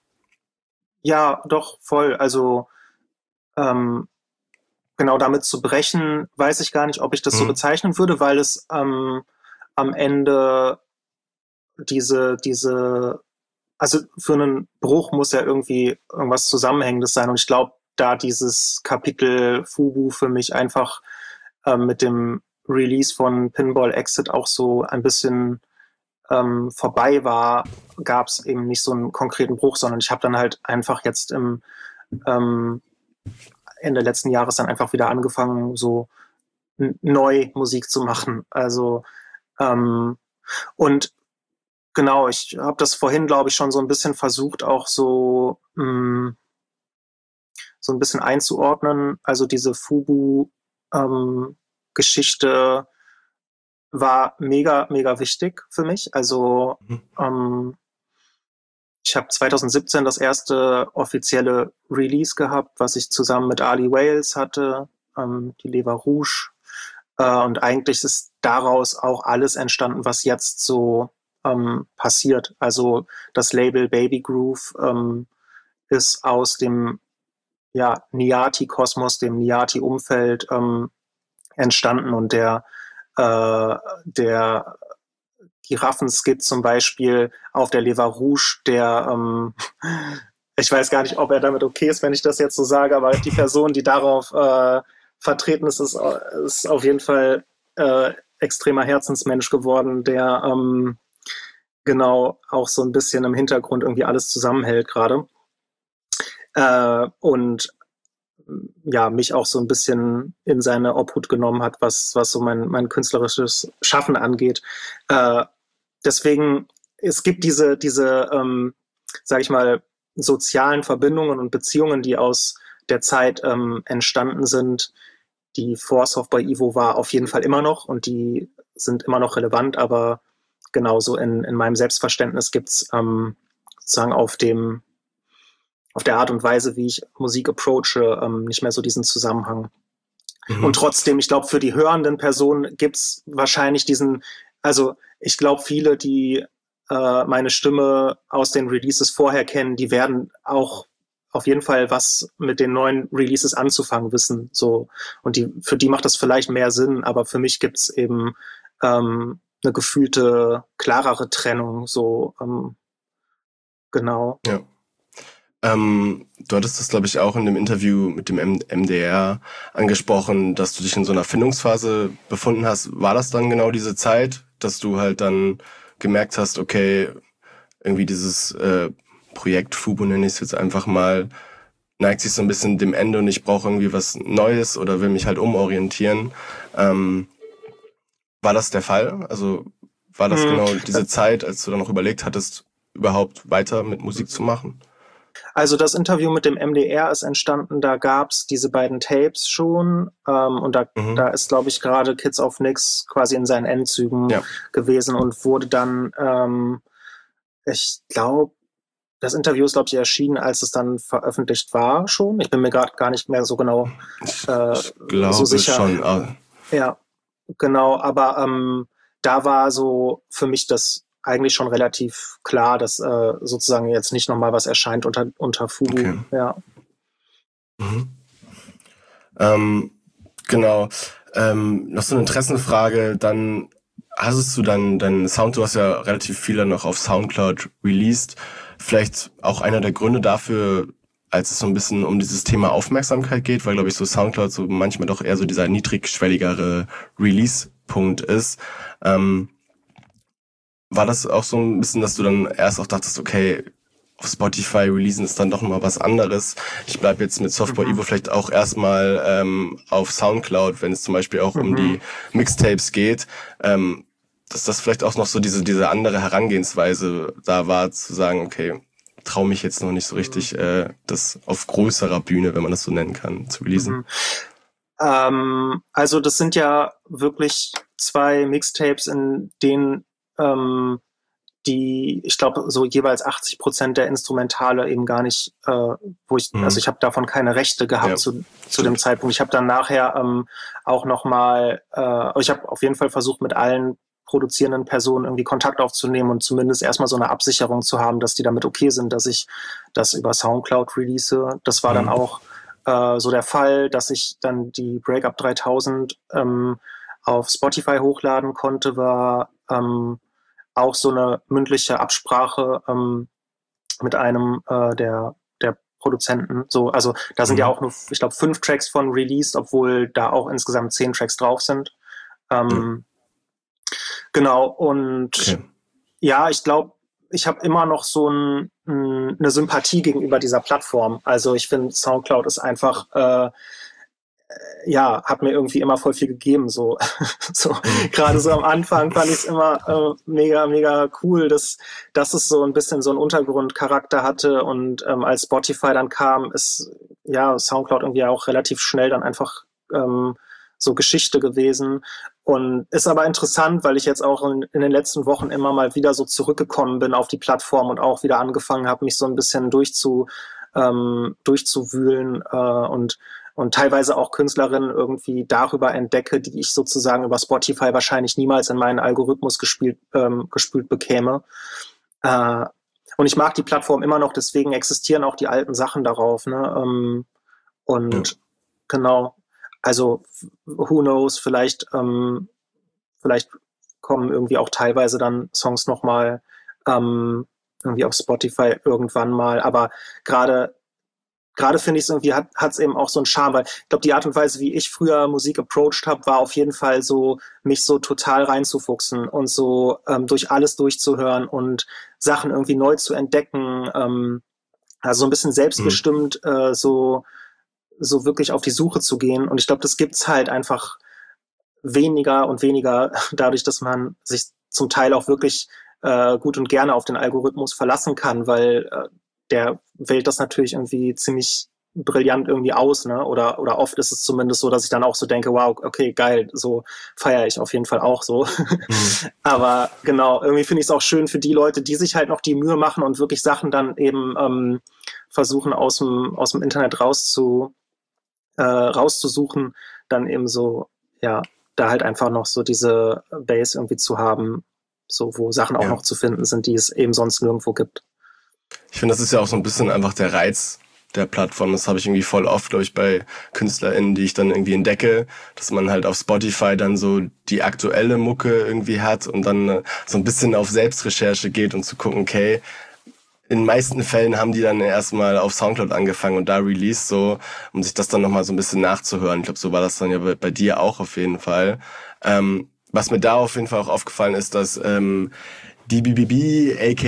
ja doch voll. Also ähm, genau damit zu brechen, weiß ich gar nicht, ob ich das mhm. so bezeichnen würde, weil es ähm, am Ende diese diese also für einen Bruch muss ja irgendwie irgendwas Zusammenhängendes sein. Und ich glaube, da dieses Kapitel Fubu für mich einfach ähm, mit dem Release von Pinball Exit auch so ein bisschen ähm, vorbei war, gab es eben nicht so einen konkreten Bruch, sondern ich habe dann halt einfach jetzt im ähm, Ende letzten Jahres dann einfach wieder angefangen, so n- neu Musik zu machen. Also ähm, und genau, ich habe das vorhin, glaube ich, schon so ein bisschen versucht, auch so mh, so ein bisschen einzuordnen. Also diese Fubu-Geschichte war mega, mega wichtig für mich. Also Mhm. ähm, ich habe zwanzig siebzehn das erste offizielle Release gehabt, was ich zusammen mit Ali Wales hatte, ähm, die Leva Rouge. Äh, und eigentlich ist daraus auch alles entstanden, was jetzt so ähm, passiert. Also das Label Baby Groove ähm, ist aus dem ja, Niati-Kosmos, dem Niati-Umfeld ähm, entstanden und der, äh, der Giraffenskit zum Beispiel auf der Leva Rouge, der, ähm, ich weiß gar nicht, ob er damit okay ist, wenn ich das jetzt so sage, aber die Person, die darauf äh, vertreten ist, ist, ist auf jeden Fall äh, extremer Herzensmensch geworden, der ähm, genau auch so ein bisschen im Hintergrund irgendwie alles zusammenhält gerade. Äh, und ja, mich auch so ein bisschen in seine Obhut genommen hat, was, was so mein, mein künstlerisches Schaffen angeht. Äh, deswegen, es gibt diese, diese, ähm, sag ich mal, sozialen Verbindungen und Beziehungen, die aus der Zeit ähm, entstanden sind. Die Force bei Ivo war auf jeden Fall immer noch und die sind immer noch relevant, aber genauso in, in meinem Selbstverständnis gibt's ähm, sozusagen auf dem auf der Art und Weise, wie ich Musik approache, ähm, nicht mehr so diesen Zusammenhang. Mhm. Und trotzdem, ich glaube, für die hörenden Personen gibt's wahrscheinlich diesen, also ich glaube, viele, die äh, meine Stimme aus den Releases vorher kennen, die werden auch auf jeden Fall was mit den neuen Releases anzufangen wissen. So. Und die, für die macht das vielleicht mehr Sinn, aber für mich gibt's eben ähm, eine gefühlte, klarere Trennung. So, ähm, genau. Ja. Ähm, du hattest das, glaube ich, auch in dem Interview mit dem M- MDR angesprochen, dass du dich in so einer Findungsphase befunden hast. War das dann genau diese Zeit, dass du halt dann gemerkt hast, okay, irgendwie dieses äh, Projekt Fubu, nenne ich es jetzt einfach mal, neigt sich so ein bisschen dem Ende und ich brauche irgendwie was Neues oder will mich halt umorientieren. Ähm, war das der Fall? Also war das Hm. genau diese Zeit, als du dann noch überlegt hattest, überhaupt weiter mit Musik zu machen? Also das Interview mit dem M D R ist entstanden, da gab's diese beiden Tapes schon ähm, und da, Mhm. da ist, glaube ich, gerade Kids of Nix quasi in seinen Endzügen Ja. gewesen und wurde dann, ähm, ich glaube, das Interview ist, glaube ich, erschienen, als es dann veröffentlicht war schon. Ich bin mir gerade gar nicht mehr so genau Ich, äh, ich glaube so sicher. schon. Ah, Ja, genau, aber ähm, da war so für mich das eigentlich schon relativ klar, dass äh, sozusagen jetzt nicht nochmal was erscheint unter, unter Fubu. okay. Ja. Mhm. Ähm, genau. Ähm, noch so eine Interessenfrage, dann hast du dann deinen Sound, du hast ja relativ viel dann noch auf Soundcloud released. Vielleicht auch einer der Gründe dafür, als es so ein bisschen um dieses Thema Aufmerksamkeit geht, weil, glaube ich, so Soundcloud so manchmal doch eher so dieser niedrigschwelligere Release-Punkt ist. Ähm, war das auch so ein bisschen, dass du dann erst auch dachtest, okay, auf Spotify releasen ist dann doch nochmal was anderes. Ich bleib jetzt mit Softball Mhm. Evo vielleicht auch erstmal ähm, auf Soundcloud, wenn es zum Beispiel auch um Mhm. die Mixtapes geht. Ähm, dass das vielleicht auch noch so diese diese andere Herangehensweise da war, zu sagen, okay, traue mich jetzt noch nicht so richtig, äh, das auf größerer Bühne, wenn man das so nennen kann, zu releasen. Mhm. Ähm, also das sind ja wirklich zwei Mixtapes, in denen ähm, die, ich glaube, so jeweils achtzig Prozent der Instrumentale eben gar nicht, äh, wo ich, Mhm. also ich habe davon keine Rechte gehabt Ja, zu, zu dem stimmt. Zeitpunkt. Ich habe dann nachher ähm, auch nochmal, äh, ich habe auf jeden Fall versucht, mit allen produzierenden Personen irgendwie Kontakt aufzunehmen und zumindest erstmal so eine Absicherung zu haben, dass die damit okay sind, dass ich das über Soundcloud release. Das war dann Mhm. auch äh, so der Fall, dass ich dann die Breakup dreitausend ähm, auf Spotify hochladen konnte, war ähm, auch so eine mündliche Absprache ähm, mit einem äh, der, der Produzenten. So, also da sind Mhm. ja auch nur, ich glaube, fünf Tracks von released, obwohl da auch insgesamt zehn Tracks drauf sind. Ähm, Ja. Genau, und Okay. ja, ich glaube, ich habe immer noch so ein, eine Sympathie gegenüber dieser Plattform. Also ich finde, SoundCloud ist einfach, äh, ja, hat mir irgendwie immer voll viel gegeben. So, so gerade so am Anfang fand ich es immer äh, mega, mega cool, dass, dass es so ein bisschen so einen Untergrundcharakter hatte. Und ähm, als Spotify dann kam, ist ja SoundCloud irgendwie auch relativ schnell dann einfach ähm, so Geschichte gewesen. Und ist aber interessant, weil ich jetzt auch in, in den letzten Wochen immer mal wieder so zurückgekommen bin auf die Plattform und auch wieder angefangen habe, mich so ein bisschen durchzu, ähm, durchzuwühlen äh, und und teilweise auch Künstlerinnen irgendwie darüber entdecke, die ich sozusagen über Spotify wahrscheinlich niemals in meinen Algorithmus gespielt, ähm, gespült bekäme. Äh, und ich mag die Plattform immer noch, deswegen existieren auch die alten Sachen darauf. Ne? Ähm, und ja. Genau, also who knows, vielleicht, ähm, vielleicht kommen irgendwie auch teilweise dann Songs nochmal ähm, irgendwie auf Spotify irgendwann mal, aber gerade Gerade finde ich es irgendwie, hat es eben auch so einen Charme, weil ich glaube, die Art und Weise, wie ich früher Musik approached habe, war auf jeden Fall so, mich so total reinzufuchsen und so ähm, durch alles durchzuhören und Sachen irgendwie neu zu entdecken, ähm, also so ein bisschen selbstbestimmt mhm. äh, so, so wirklich auf die Suche zu gehen. Und ich glaube, das gibt's halt einfach weniger und weniger dadurch, dass man sich zum Teil auch wirklich äh, gut und gerne auf den Algorithmus verlassen kann, weil äh, der wählt das natürlich irgendwie ziemlich brillant irgendwie aus, ne? Oder oder oft ist es zumindest so, dass ich dann auch so denke, wow, okay, geil, so feiere ich auf jeden Fall auch so. Mhm. Aber genau, irgendwie finde ich es auch schön für die Leute, die sich halt noch die Mühe machen und wirklich Sachen dann eben ähm, versuchen aus dem aus dem Internet rauszu äh, rauszusuchen, dann eben so, ja, da halt einfach noch so diese Base irgendwie zu haben, so wo Sachen auch ja. noch zu finden sind, die es eben sonst nirgendwo gibt. Ich finde, das ist ja auch so ein bisschen einfach der Reiz der Plattform. Das habe ich irgendwie voll oft, glaube ich, bei KünstlerInnen, die ich dann irgendwie entdecke, dass man halt auf Spotify dann so die aktuelle Mucke irgendwie hat und dann so ein bisschen auf Selbstrecherche geht und zu gucken, okay, in den meisten Fällen haben die dann erstmal auf Soundcloud angefangen und da released so, um sich das dann nochmal so ein bisschen nachzuhören. Ich glaube, so war das dann ja bei, bei dir auch auf jeden Fall. Ähm, was mir da auf jeden Fall auch aufgefallen ist, dass ähm, D B B B, aka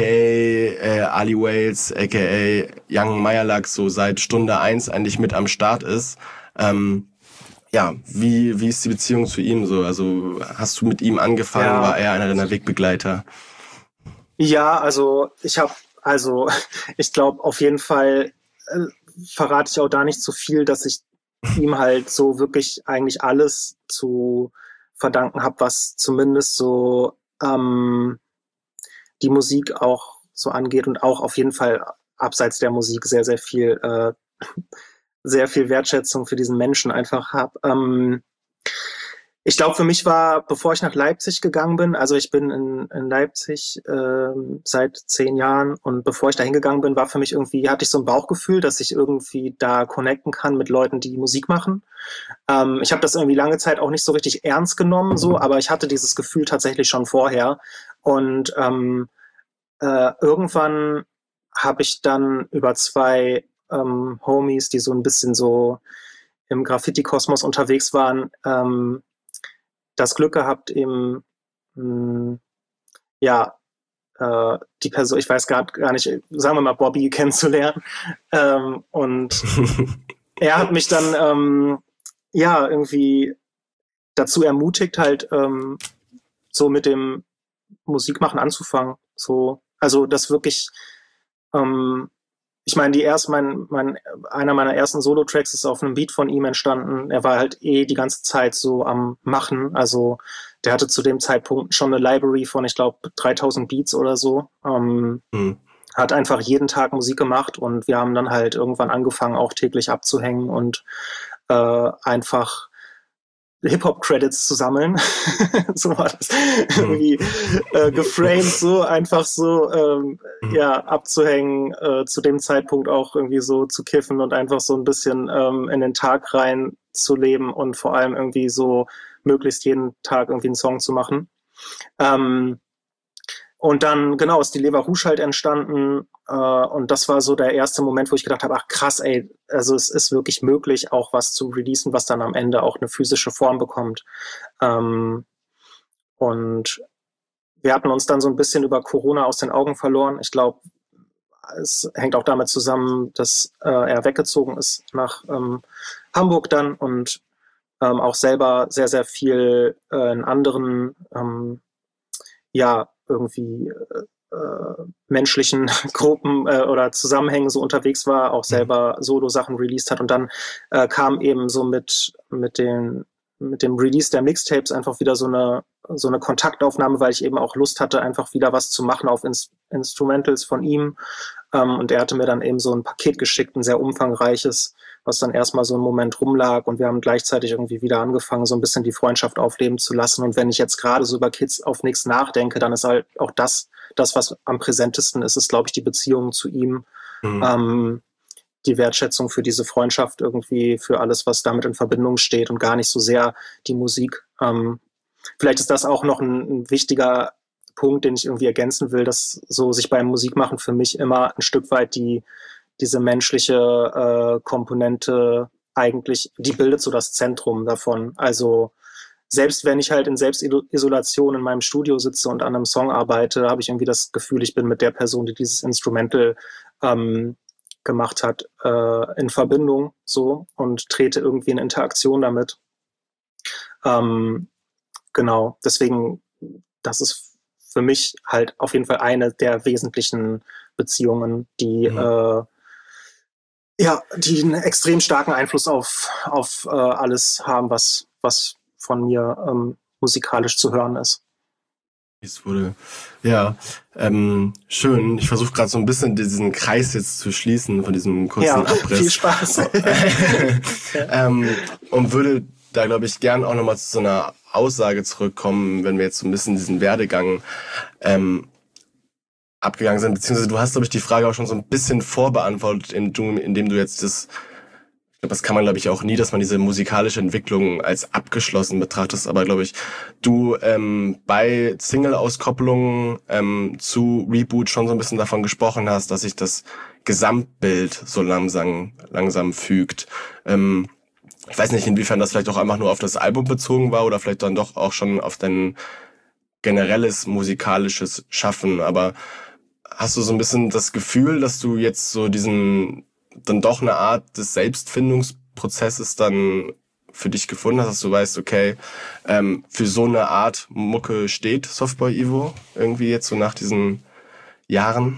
äh, Ali Wales, aka Young Meyerlach, so seit Stunde eins eigentlich mit am Start ist. Ähm, ja, wie wie ist die Beziehung zu ihm so? Also hast du mit ihm angefangen? Ja. War er einer deiner Wegbegleiter? Ja, also ich habe, also ich glaube auf jeden Fall äh, verrate ich auch da nicht zu viel, dass ich ihm halt so wirklich eigentlich alles zu verdanken habe, was zumindest so ähm, die Musik auch so angeht und auch auf jeden Fall abseits der Musik sehr, sehr viel, äh, sehr viel Wertschätzung für diesen Menschen einfach habe. Ähm, ich glaube, für mich war, bevor ich nach Leipzig gegangen bin, also ich bin in, in Leipzig äh, seit zehn Jahren und bevor ich da hingegangen bin, war für mich irgendwie, hatte ich so ein Bauchgefühl, dass ich irgendwie da connecten kann mit Leuten, die Musik machen. Ähm, ich habe das irgendwie lange Zeit auch nicht so richtig ernst genommen, so, aber ich hatte dieses Gefühl tatsächlich schon vorher. Und ähm, äh, irgendwann habe ich dann über zwei ähm, Homies, die so ein bisschen so im Graffiti-Kosmos unterwegs waren, ähm, das Glück gehabt, eben mh, ja äh, die Person, ich weiß gar, gar nicht, sagen wir mal Bobby kennenzulernen. Ähm, und er hat mich dann ähm, ja irgendwie dazu ermutigt, halt ähm, so mit dem Musikmachen anzufangen. So, also das wirklich, ähm, ich meine, die erst mein, mein, einer meiner ersten Solo-Tracks ist auf einem Beat von ihm entstanden. Er war halt eh die ganze Zeit so am Machen. Also der hatte zu dem Zeitpunkt schon eine Library von, ich glaube, dreitausend Beats oder so. Ähm, mhm. Hat einfach jeden Tag Musik gemacht und wir haben dann halt irgendwann angefangen, auch täglich abzuhängen und äh, einfach Hip-Hop-Credits zu sammeln. So war das irgendwie äh, geframed, so einfach so ähm, mhm. ja abzuhängen, äh, zu dem Zeitpunkt auch irgendwie so zu kiffen und einfach so ein bisschen ähm, in den Tag rein zu leben und vor allem irgendwie so möglichst jeden Tag irgendwie einen Song zu machen. Ähm, und dann, genau, ist die Lever Rouge halt entstanden äh, und das war so der erste Moment, wo ich gedacht habe, ach krass, ey, also es ist wirklich möglich, auch was zu releasen, was dann am Ende auch eine physische Form bekommt. Ähm, und wir hatten uns dann so ein bisschen über Corona aus den Augen verloren. Ich glaube, es hängt auch damit zusammen, dass äh, er weggezogen ist nach ähm, Hamburg dann und ähm, auch selber sehr, sehr viel äh, in anderen, ähm, ja, irgendwie äh, menschlichen Gruppen äh, oder Zusammenhängen so unterwegs war, auch selber Solo-Sachen released hat. Und dann äh, kam eben so mit, mit, den, mit dem Release der Mixtapes einfach wieder so eine, so eine Kontaktaufnahme, weil ich eben auch Lust hatte, einfach wieder was zu machen auf Ins- Instrumentals von ihm. Ähm, und er hatte mir dann eben so ein Paket geschickt, ein sehr umfangreiches, was dann erstmal so einen Moment rumlag und wir haben gleichzeitig irgendwie wieder angefangen, so ein bisschen die Freundschaft aufleben zu lassen. Und wenn ich jetzt gerade so über Kids auf nichts nachdenke, dann ist halt auch das, das, was am präsentesten ist, ist, glaube ich, die Beziehung zu ihm, mhm. ähm, die Wertschätzung für diese Freundschaft irgendwie, für alles, was damit in Verbindung steht und gar nicht so sehr die Musik. Ähm, vielleicht ist das auch noch ein, ein wichtiger Punkt, den ich irgendwie ergänzen will, dass so sich beim Musikmachen für mich immer ein Stück weit die diese menschliche äh, Komponente eigentlich, die bildet so das Zentrum davon. Also selbst wenn ich halt in Selbstisolation in meinem Studio sitze und an einem Song arbeite, habe ich irgendwie das Gefühl, ich bin mit der Person, die dieses Instrumental ähm, gemacht hat, äh, in Verbindung so und trete irgendwie in Interaktion damit. Ähm, genau, deswegen, das ist für mich halt auf jeden Fall eine der wesentlichen Beziehungen, die mhm. äh, ja, die einen extrem starken Einfluss auf, auf äh, alles haben, was, was von mir ähm, musikalisch zu hören ist. Es wurde, ja, ähm, schön. Ich versuche gerade so ein bisschen diesen Kreis jetzt zu schließen von diesem kurzen ja, Abriss. Viel Spaß. ähm, und würde da, glaube ich, gern auch nochmal zu so einer Aussage zurückkommen, wenn wir jetzt so ein bisschen diesen Werdegang ähm, abgegangen sind, beziehungsweise du hast, glaube ich, die Frage auch schon so ein bisschen vorbeantwortet, indem du, indem du jetzt das, ich glaube, das kann man, glaube ich, auch nie, dass man diese musikalische Entwicklung als abgeschlossen betrachtest, aber, glaube ich, du ähm, bei Single-Auskopplungen ähm, zu Reboot schon so ein bisschen davon gesprochen hast, dass sich das Gesamtbild so langsam, langsam fügt. Ähm, ich weiß nicht, inwiefern das vielleicht auch einfach nur auf das Album bezogen war oder vielleicht dann doch auch schon auf dein generelles musikalisches Schaffen, aber hast du so ein bisschen das Gefühl, dass du jetzt so diesen, dann doch eine Art des Selbstfindungsprozesses dann für dich gefunden hast, dass du weißt, okay, ähm, für so eine Art Mucke steht Softboy Ivo irgendwie jetzt so nach diesen Jahren?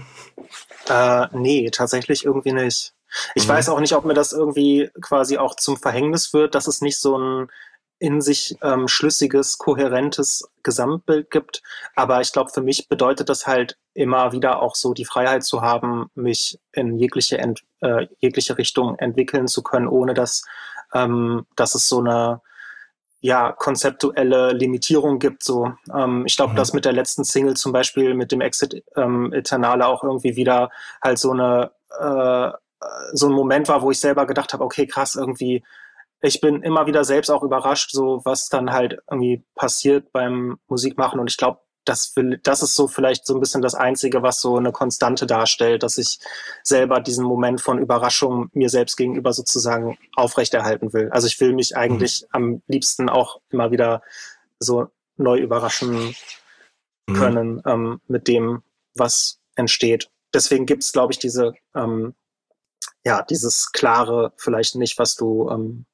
Äh, nee, tatsächlich irgendwie nicht. Ich mhm. weiß auch nicht, ob mir das irgendwie quasi auch zum Verhängnis wird, dass es nicht so ein in sich ähm, schlüssiges, kohärentes Gesamtbild gibt. Aber ich glaube, für mich bedeutet das halt immer wieder auch so die Freiheit zu haben, mich in jegliche, Ent, äh, jegliche Richtung entwickeln zu können, ohne dass, ähm, dass es so eine ja, konzeptuelle Limitierung gibt. So, ähm, ich glaube, mhm. dass mit der letzten Single zum Beispiel, mit dem Exit ähm, Eternale auch irgendwie wieder halt so eine äh, so ein Moment war, wo ich selber gedacht habe, okay, krass, irgendwie ich bin immer wieder selbst auch überrascht, so was dann halt irgendwie passiert beim Musikmachen. Und ich glaube, das will, das ist so vielleicht so ein bisschen das Einzige, was so eine Konstante darstellt, dass ich selber diesen Moment von Überraschung mir selbst gegenüber sozusagen aufrechterhalten will. Also ich will mich eigentlich mhm. am liebsten auch immer wieder so neu überraschen mhm. können ähm, mit dem, was entsteht. Deswegen gibt es, glaube ich, diese, ähm, ja, dieses Klare vielleicht nicht, was du ähm,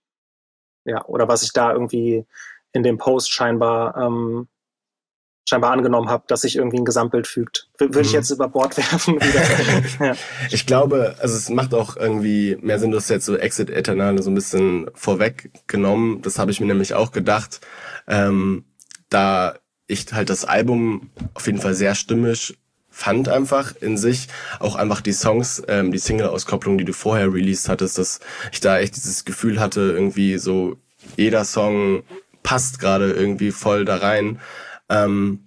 ja, oder was ich da irgendwie in dem Post scheinbar ähm, scheinbar angenommen habe, dass sich irgendwie ein Gesamtbild fügt. W- würde mhm. ich jetzt über Bord werfen? ja. Ich glaube, also es macht auch irgendwie mehr Sinn, du hast jetzt so Exit Eternale so ein bisschen vorweggenommen. Das habe ich mir nämlich auch gedacht, ähm, da ich halt das Album auf jeden Fall sehr stimmig fand einfach in sich, auch einfach die Songs, ähm, die Single-Auskopplung, die du vorher released hattest, dass ich da echt dieses Gefühl hatte, irgendwie so jeder Song passt gerade irgendwie voll da rein. Ähm,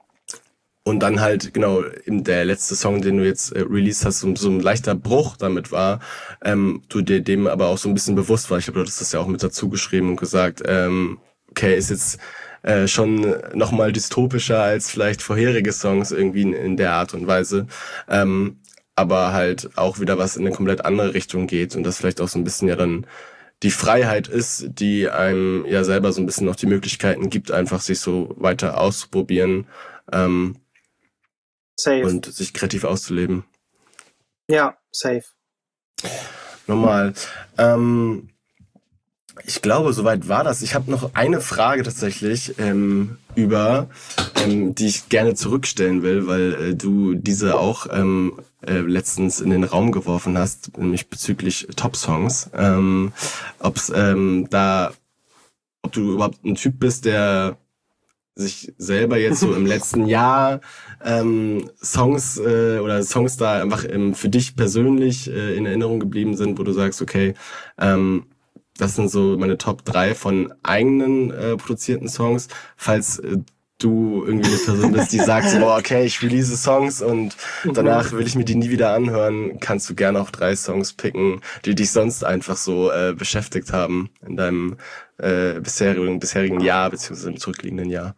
und dann halt, genau, der letzte Song, den du jetzt äh, released hast, so, so ein leichter Bruch damit war, ähm, du dir dem aber auch so ein bisschen bewusst war. Ich glaube, du hast das ja auch mit dazu geschrieben und gesagt, ähm, okay, ist jetzt Äh, schon nochmal dystopischer als vielleicht vorherige Songs irgendwie in, in der Art und Weise. Ähm, aber halt auch wieder was in eine komplett andere Richtung geht und das vielleicht auch so ein bisschen ja dann die Freiheit ist, die einem ja selber so ein bisschen noch die Möglichkeiten gibt, einfach sich so weiter auszuprobieren. Ähm, safe. Und sich kreativ auszuleben. Ja, safe. Normal. Ähm, ich glaube, soweit war das. Ich habe noch eine Frage tatsächlich ähm, über, ähm, die ich gerne zurückstellen will, weil äh, du diese auch ähm, äh, letztens in den Raum geworfen hast, nämlich bezüglich Top-Songs. Ähm, ob's ähm, da, ob du überhaupt ein Typ bist, der sich selber jetzt so im letzten Jahr ähm, Songs äh, oder Songs da einfach ähm, für dich persönlich äh, in Erinnerung geblieben sind, wo du sagst, okay, ähm, das sind so meine Top drei von eigenen äh, produzierten Songs. Falls äh, du irgendwie eine Person bist, die sagt, so, boah, okay, ich release Songs und danach will ich mir die nie wieder anhören, kannst du gerne auch drei Songs picken, die dich sonst einfach so äh, beschäftigt haben in deinem äh, bisherigen, bisherigen Jahr, beziehungsweise im zurückliegenden Jahr.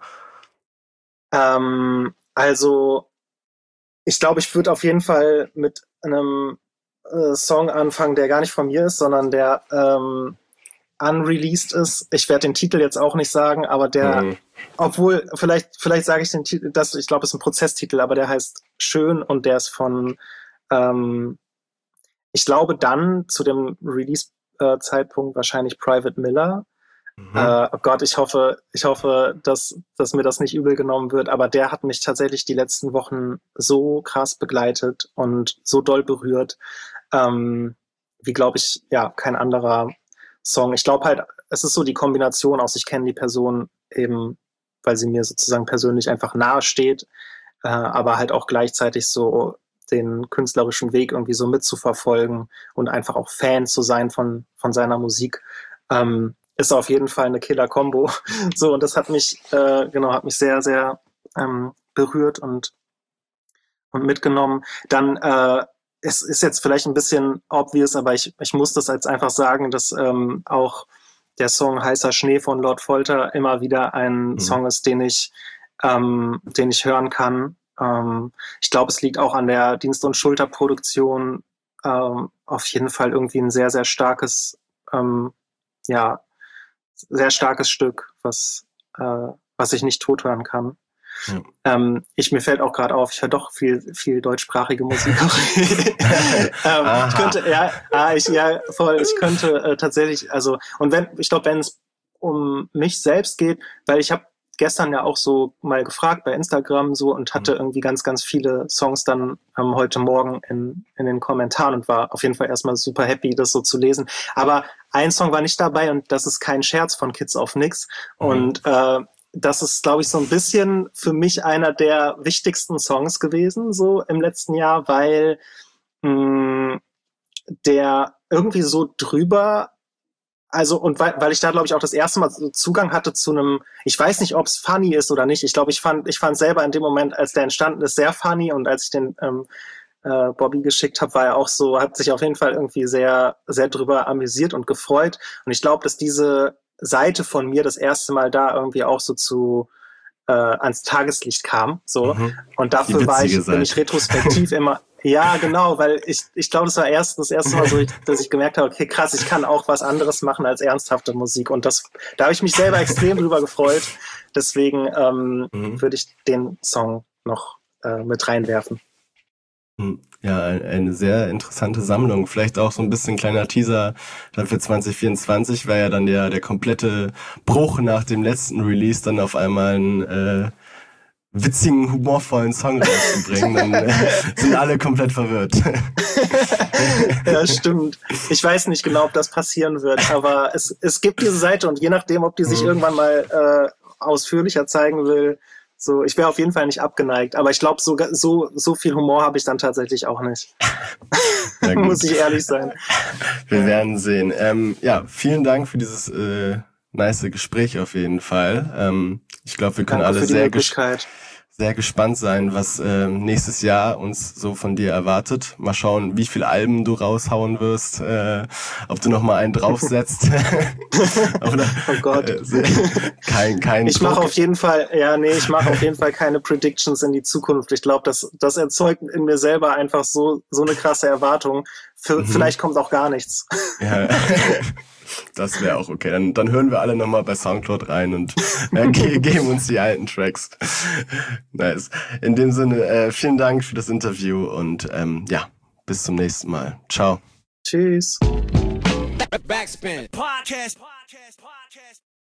Ähm, also, ich glaube, ich würde auf jeden Fall mit einem äh, Song anfangen, der gar nicht von mir ist, sondern der ähm, unreleased ist. Ich werde den Titel jetzt auch nicht sagen, aber der, mhm. obwohl, vielleicht, vielleicht sage ich den Titel, das, ich glaube, es ist ein Prozesstitel, aber der heißt Schön und der ist von, ähm, ich glaube dann zu dem Release-Zeitpunkt wahrscheinlich Private Miller. Mhm. Äh, oh Gott, ich hoffe, ich hoffe, dass, dass mir das nicht übel genommen wird, aber der hat mich tatsächlich die letzten Wochen so krass begleitet und so doll berührt, ähm, wie, glaube ich, ja, kein anderer Song. Ich glaube halt, es ist so die Kombination aus, ich kenne die Person eben, weil sie mir sozusagen persönlich einfach nahe steht, äh, aber halt auch gleichzeitig so den künstlerischen Weg irgendwie so mitzuverfolgen und einfach auch Fan zu sein von, von seiner Musik, ähm, ist auf jeden Fall eine Killer-Kombo. So, und das hat mich, äh, genau, hat mich sehr, sehr ähm, berührt und, und mitgenommen. Dann, äh, es ist jetzt vielleicht ein bisschen obvious, aber ich, ich muss das jetzt einfach sagen, dass ähm, auch der Song Heißer Schnee von Lord Folter immer wieder ein mhm. Song ist, den ich, ähm, den ich hören kann. Ähm, ich glaube, es liegt auch an der Dienst- und Schulterproduktion. Ähm, auf jeden Fall irgendwie ein sehr, sehr starkes, ähm, ja, sehr starkes Stück, was, äh, was ich nicht tot hören kann. Ja. Ähm, ich, mir fällt auch gerade auf, ich höre doch viel, viel deutschsprachige Musik. ähm, ich könnte, ja, ah, ich, ja, voll, ich könnte äh, tatsächlich, also, und wenn, ich glaube, wenn es um mich selbst geht, weil ich habe gestern ja auch so mal gefragt bei Instagram so und hatte mhm. irgendwie ganz, ganz viele Songs dann ähm, heute Morgen in, in den Kommentaren und war auf jeden Fall erstmal super happy, das so zu lesen. Aber ein Song war nicht dabei und das ist Kein Scherz von Kids auf Nix. Mhm. Und äh, das ist, glaube ich, so ein bisschen für mich einer der wichtigsten Songs gewesen, so im letzten Jahr, weil mh, der irgendwie so drüber, also und weil, weil ich da, glaube ich, auch das erste Mal so Zugang hatte zu einem, ich weiß nicht, ob es funny ist oder nicht. Ich glaube, ich fand ich fand selber in dem Moment, als der entstanden ist, sehr funny und als ich den ähm, äh, Bobby geschickt habe, war er auch so, hat sich auf jeden Fall irgendwie sehr, sehr drüber amüsiert und gefreut. Und ich glaube, dass diese Seite von mir das erste Mal da irgendwie auch so zu äh, ans Tageslicht kam. So. Mhm. Und dafür war ich, bin ich retrospektiv immer, ja, genau, weil ich, ich glaube, das war erst das erste Mal so, ich, dass ich gemerkt habe, okay, krass, ich kann auch was anderes machen als ernsthafte Musik. Und das, da habe ich mich selber extrem drüber gefreut. Deswegen ähm, mhm. würde ich den Song noch äh, mit reinwerfen. Ja, eine sehr interessante Sammlung. Vielleicht auch so ein bisschen kleiner Teaser dann für zwanzig vierundzwanzig, weil ja dann der, der komplette Bruch nach dem letzten Release dann auf einmal einen äh, witzigen, humorvollen Song rauszubringen. Dann äh, sind alle komplett verwirrt. Ja, stimmt. Ich weiß nicht genau, ob das passieren wird, aber es, es gibt diese Seite und je nachdem, ob die sich mhm. irgendwann mal äh, ausführlicher zeigen will, so, ich wäre auf jeden Fall nicht abgeneigt, aber ich glaube, so, so, so viel Humor habe ich dann tatsächlich auch nicht. Muss ich ehrlich sein. Wir werden sehen. Ähm, ja, vielen Dank für dieses äh, nice Gespräch auf jeden Fall. Ähm, ich glaube, wir können Danke alle sehr, ges- sehr gespannt sein, was äh, nächstes Jahr uns so von dir erwartet. Mal schauen, wie viele Alben du raushauen wirst, äh, ob du noch mal einen draufsetzt. Oder, oh Gott. Äh, kein, kein ich mache auf jeden Fall, ja, nee, ich mache auf jeden Fall keine Predictions in die Zukunft. Ich glaube, das, das erzeugt in mir selber einfach so, so eine krasse Erwartung. Für, mhm. Vielleicht kommt auch gar nichts. Ja. Das wäre auch okay. Dann, dann hören wir alle nochmal bei Soundcloud rein und äh, ge- geben uns die alten Tracks. Nice. In dem Sinne, äh, vielen Dank für das Interview und ähm, ja, bis zum nächsten Mal. Ciao. Tschüss. Backspin. Podcast. Podcast. Podcast.